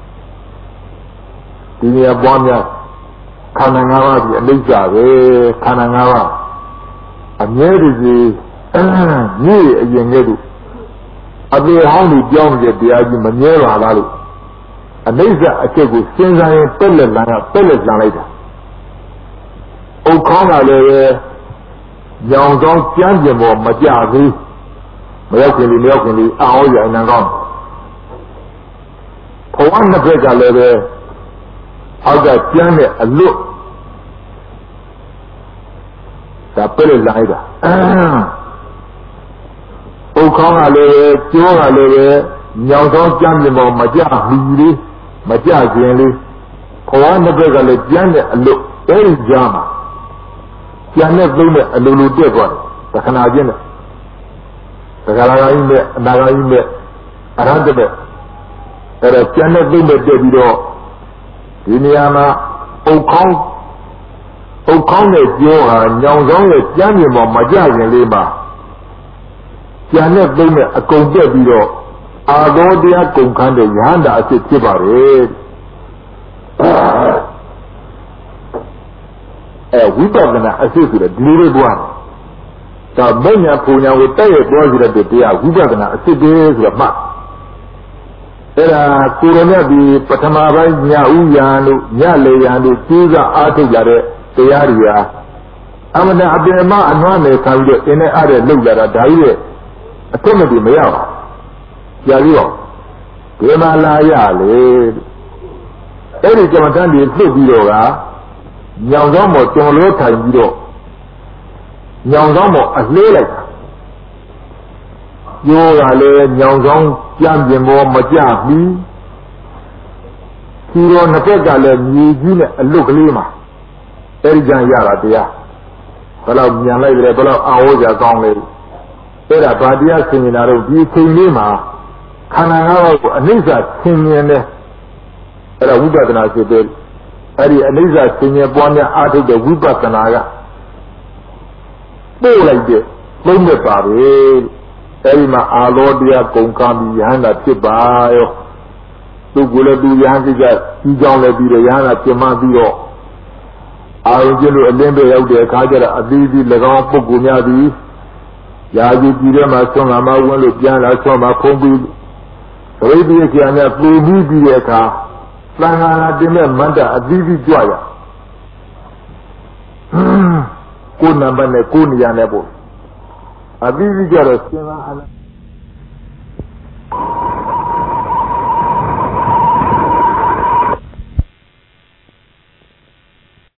ဒီနေရာပွားများခန္ဓာငါးပါးဒီအနိစ္စပဲခန္ဓာငါးပါးအမြဲတည်းကြီးမြည်အရင်ကဲ့သို့အပေဟောင်းကိုကြောင်းနေတဲ့တရားကြီးမမြဲပါလားလို့အနိစ္စအချက်ကိုစဉ်းစားရင်ပက်လက်လာလိုက်တာဥက္ခေါင်းကလည်းပဲညောင်ဆောင်ကြမ်းကျင်ပေါ်မကြသေးမရောက်ခင်လေးအောင်းရအနံကောင်းဘဝနှစ်ဖက်ကလည်းပဲအောက်ကကျမ်းတဲ့အလွတ်ဒါပက်လက်လာလိုက်တာဥက္ခေါင်းကလည်းကျိုးကလည်းပဲညောင်ဆောင်ကြမ်းပြင်ပေါ်မကြမီလေးမကြခြင်းလေးဘဝနှစ်ဖက်ကလည်းကျမ်းတဲ့အလွတ်အဲဒီကြားမှာကျန်တဲ့သုံးတဲ့အလိုလိုတက်သွားတယ်သခဏချင်းနဲ့သခဏကြီးနဲ့အနာဂါကြီးနဲ့အရဟတနဲ့အဲ့ဒါကျန်တဲ့သုံးတဲ့တက်ပြီးတော့ဒီနေရာမှာဥက္ခေါင်းနဲ့ပြောဟာညောင်ဆောင်ရဲ့ကျမ်းပြင်ပေါ်မကြခြင်းလေးမှာကျန်တဲ့သုံးတဲ့အကုန်တက်ပြီးတော့အာသောတရားကုန်ခန်းတဲ့ယဟန္တာအဖြစ်ဖြစ်ပါတယ်ဝိပဿနာအစစ်ဆိုတဲ့ဒီလိုလေးပွားဒါမညာပူညာကိုတက်ရပွားစီတဲ့တရားဝိပဿနာအစစ်ပဲဆိုတော့မှအဲ့ဒါကိုရမြတ်ဒီပထမပိုင်းညဥ်ရံတို့ညလေရံတို့ကျူးစာအားထုတ်ကြတဲ့တရားတွေဟာအမှန်တရားအပြင်မှာအနွမ်းနေခံပြီးတော့အင်းနဲ့အားတဲ့လောက်လာတာဒါကြီးရဲ့အထွတ်မတည်မရပါဘူးကြာပြီးတော့ဒီမှာလာရလေအဲ့ဒီကမ္မဋ္ဌာန်းတွေလွတ်ပြီးတော့ကညောင်ဆောင်ပေါ်ကျွန်တော်ထိုင်ပြီးတော့ညောင်ဆောင်ပေါ်အလှေးလိုက်တာရိုးကလည်းညောင်ဆောင်ကြမ်းပြင်ပေါ်မကြဘူးဒီတော့နှစ်ဖက်ကလည်းမြေကြီးနဲ့အလွတ်ကလေးမှာအဲဒီကြံရတာတရားဘယ်လောက်ညံလိုက်တယ်ဘယ်လောက်အာဝေါ်ကြကောင်းလဲအဲ့ဒါဗာတရားဆင်ញင်တာတော့ဒီချိန်လေးမှာခန္ဓာငါးပါးကိုအနိစ္စဆင်ញင်တယ်အဲ့ဒါဝိပဿနာဖြစ်တယ်အဲ့ဒီအနိစ္စဆင်ញင်ပွားများအားထုတ်တဲ့ဝိပဿနာကပို့လိုက်တဲ့လုံးမဲ့ပါပဲအဲ့ဒီမှာအာလောတရားကုန်ကံပြီးယဟန္တာဖြစ်ပါရောသူကလည်းသူယဟန်ကြည့်ကြကြီးကြောင်းလည်းပြီးတော့ယဟန္တာပြင်မပြီးတော့အာရုံကျလို့အလင်းပဲရောက်တဲ့အခါကျတော့အသီးသီး၎င်းပုဂ္ဂိုလ်များသည်ရာဇူကြီးထဲမှာဆွမ်းလာမှဝင်လို့ပြန်လာဆွမ်းမှာဖုံးပြီးသတိပြည့်ကျန်တဲ့ပူပြီးပြီးတဲ့အခါသံဃာနာတင်မဲ့မန္တအသီးသီးကြွရကိုယ်နံပါတ်နဲ့ကိုယ်နေရာနဲ့ပို့အသီးသီးကြတော့စဉ်းစားအလား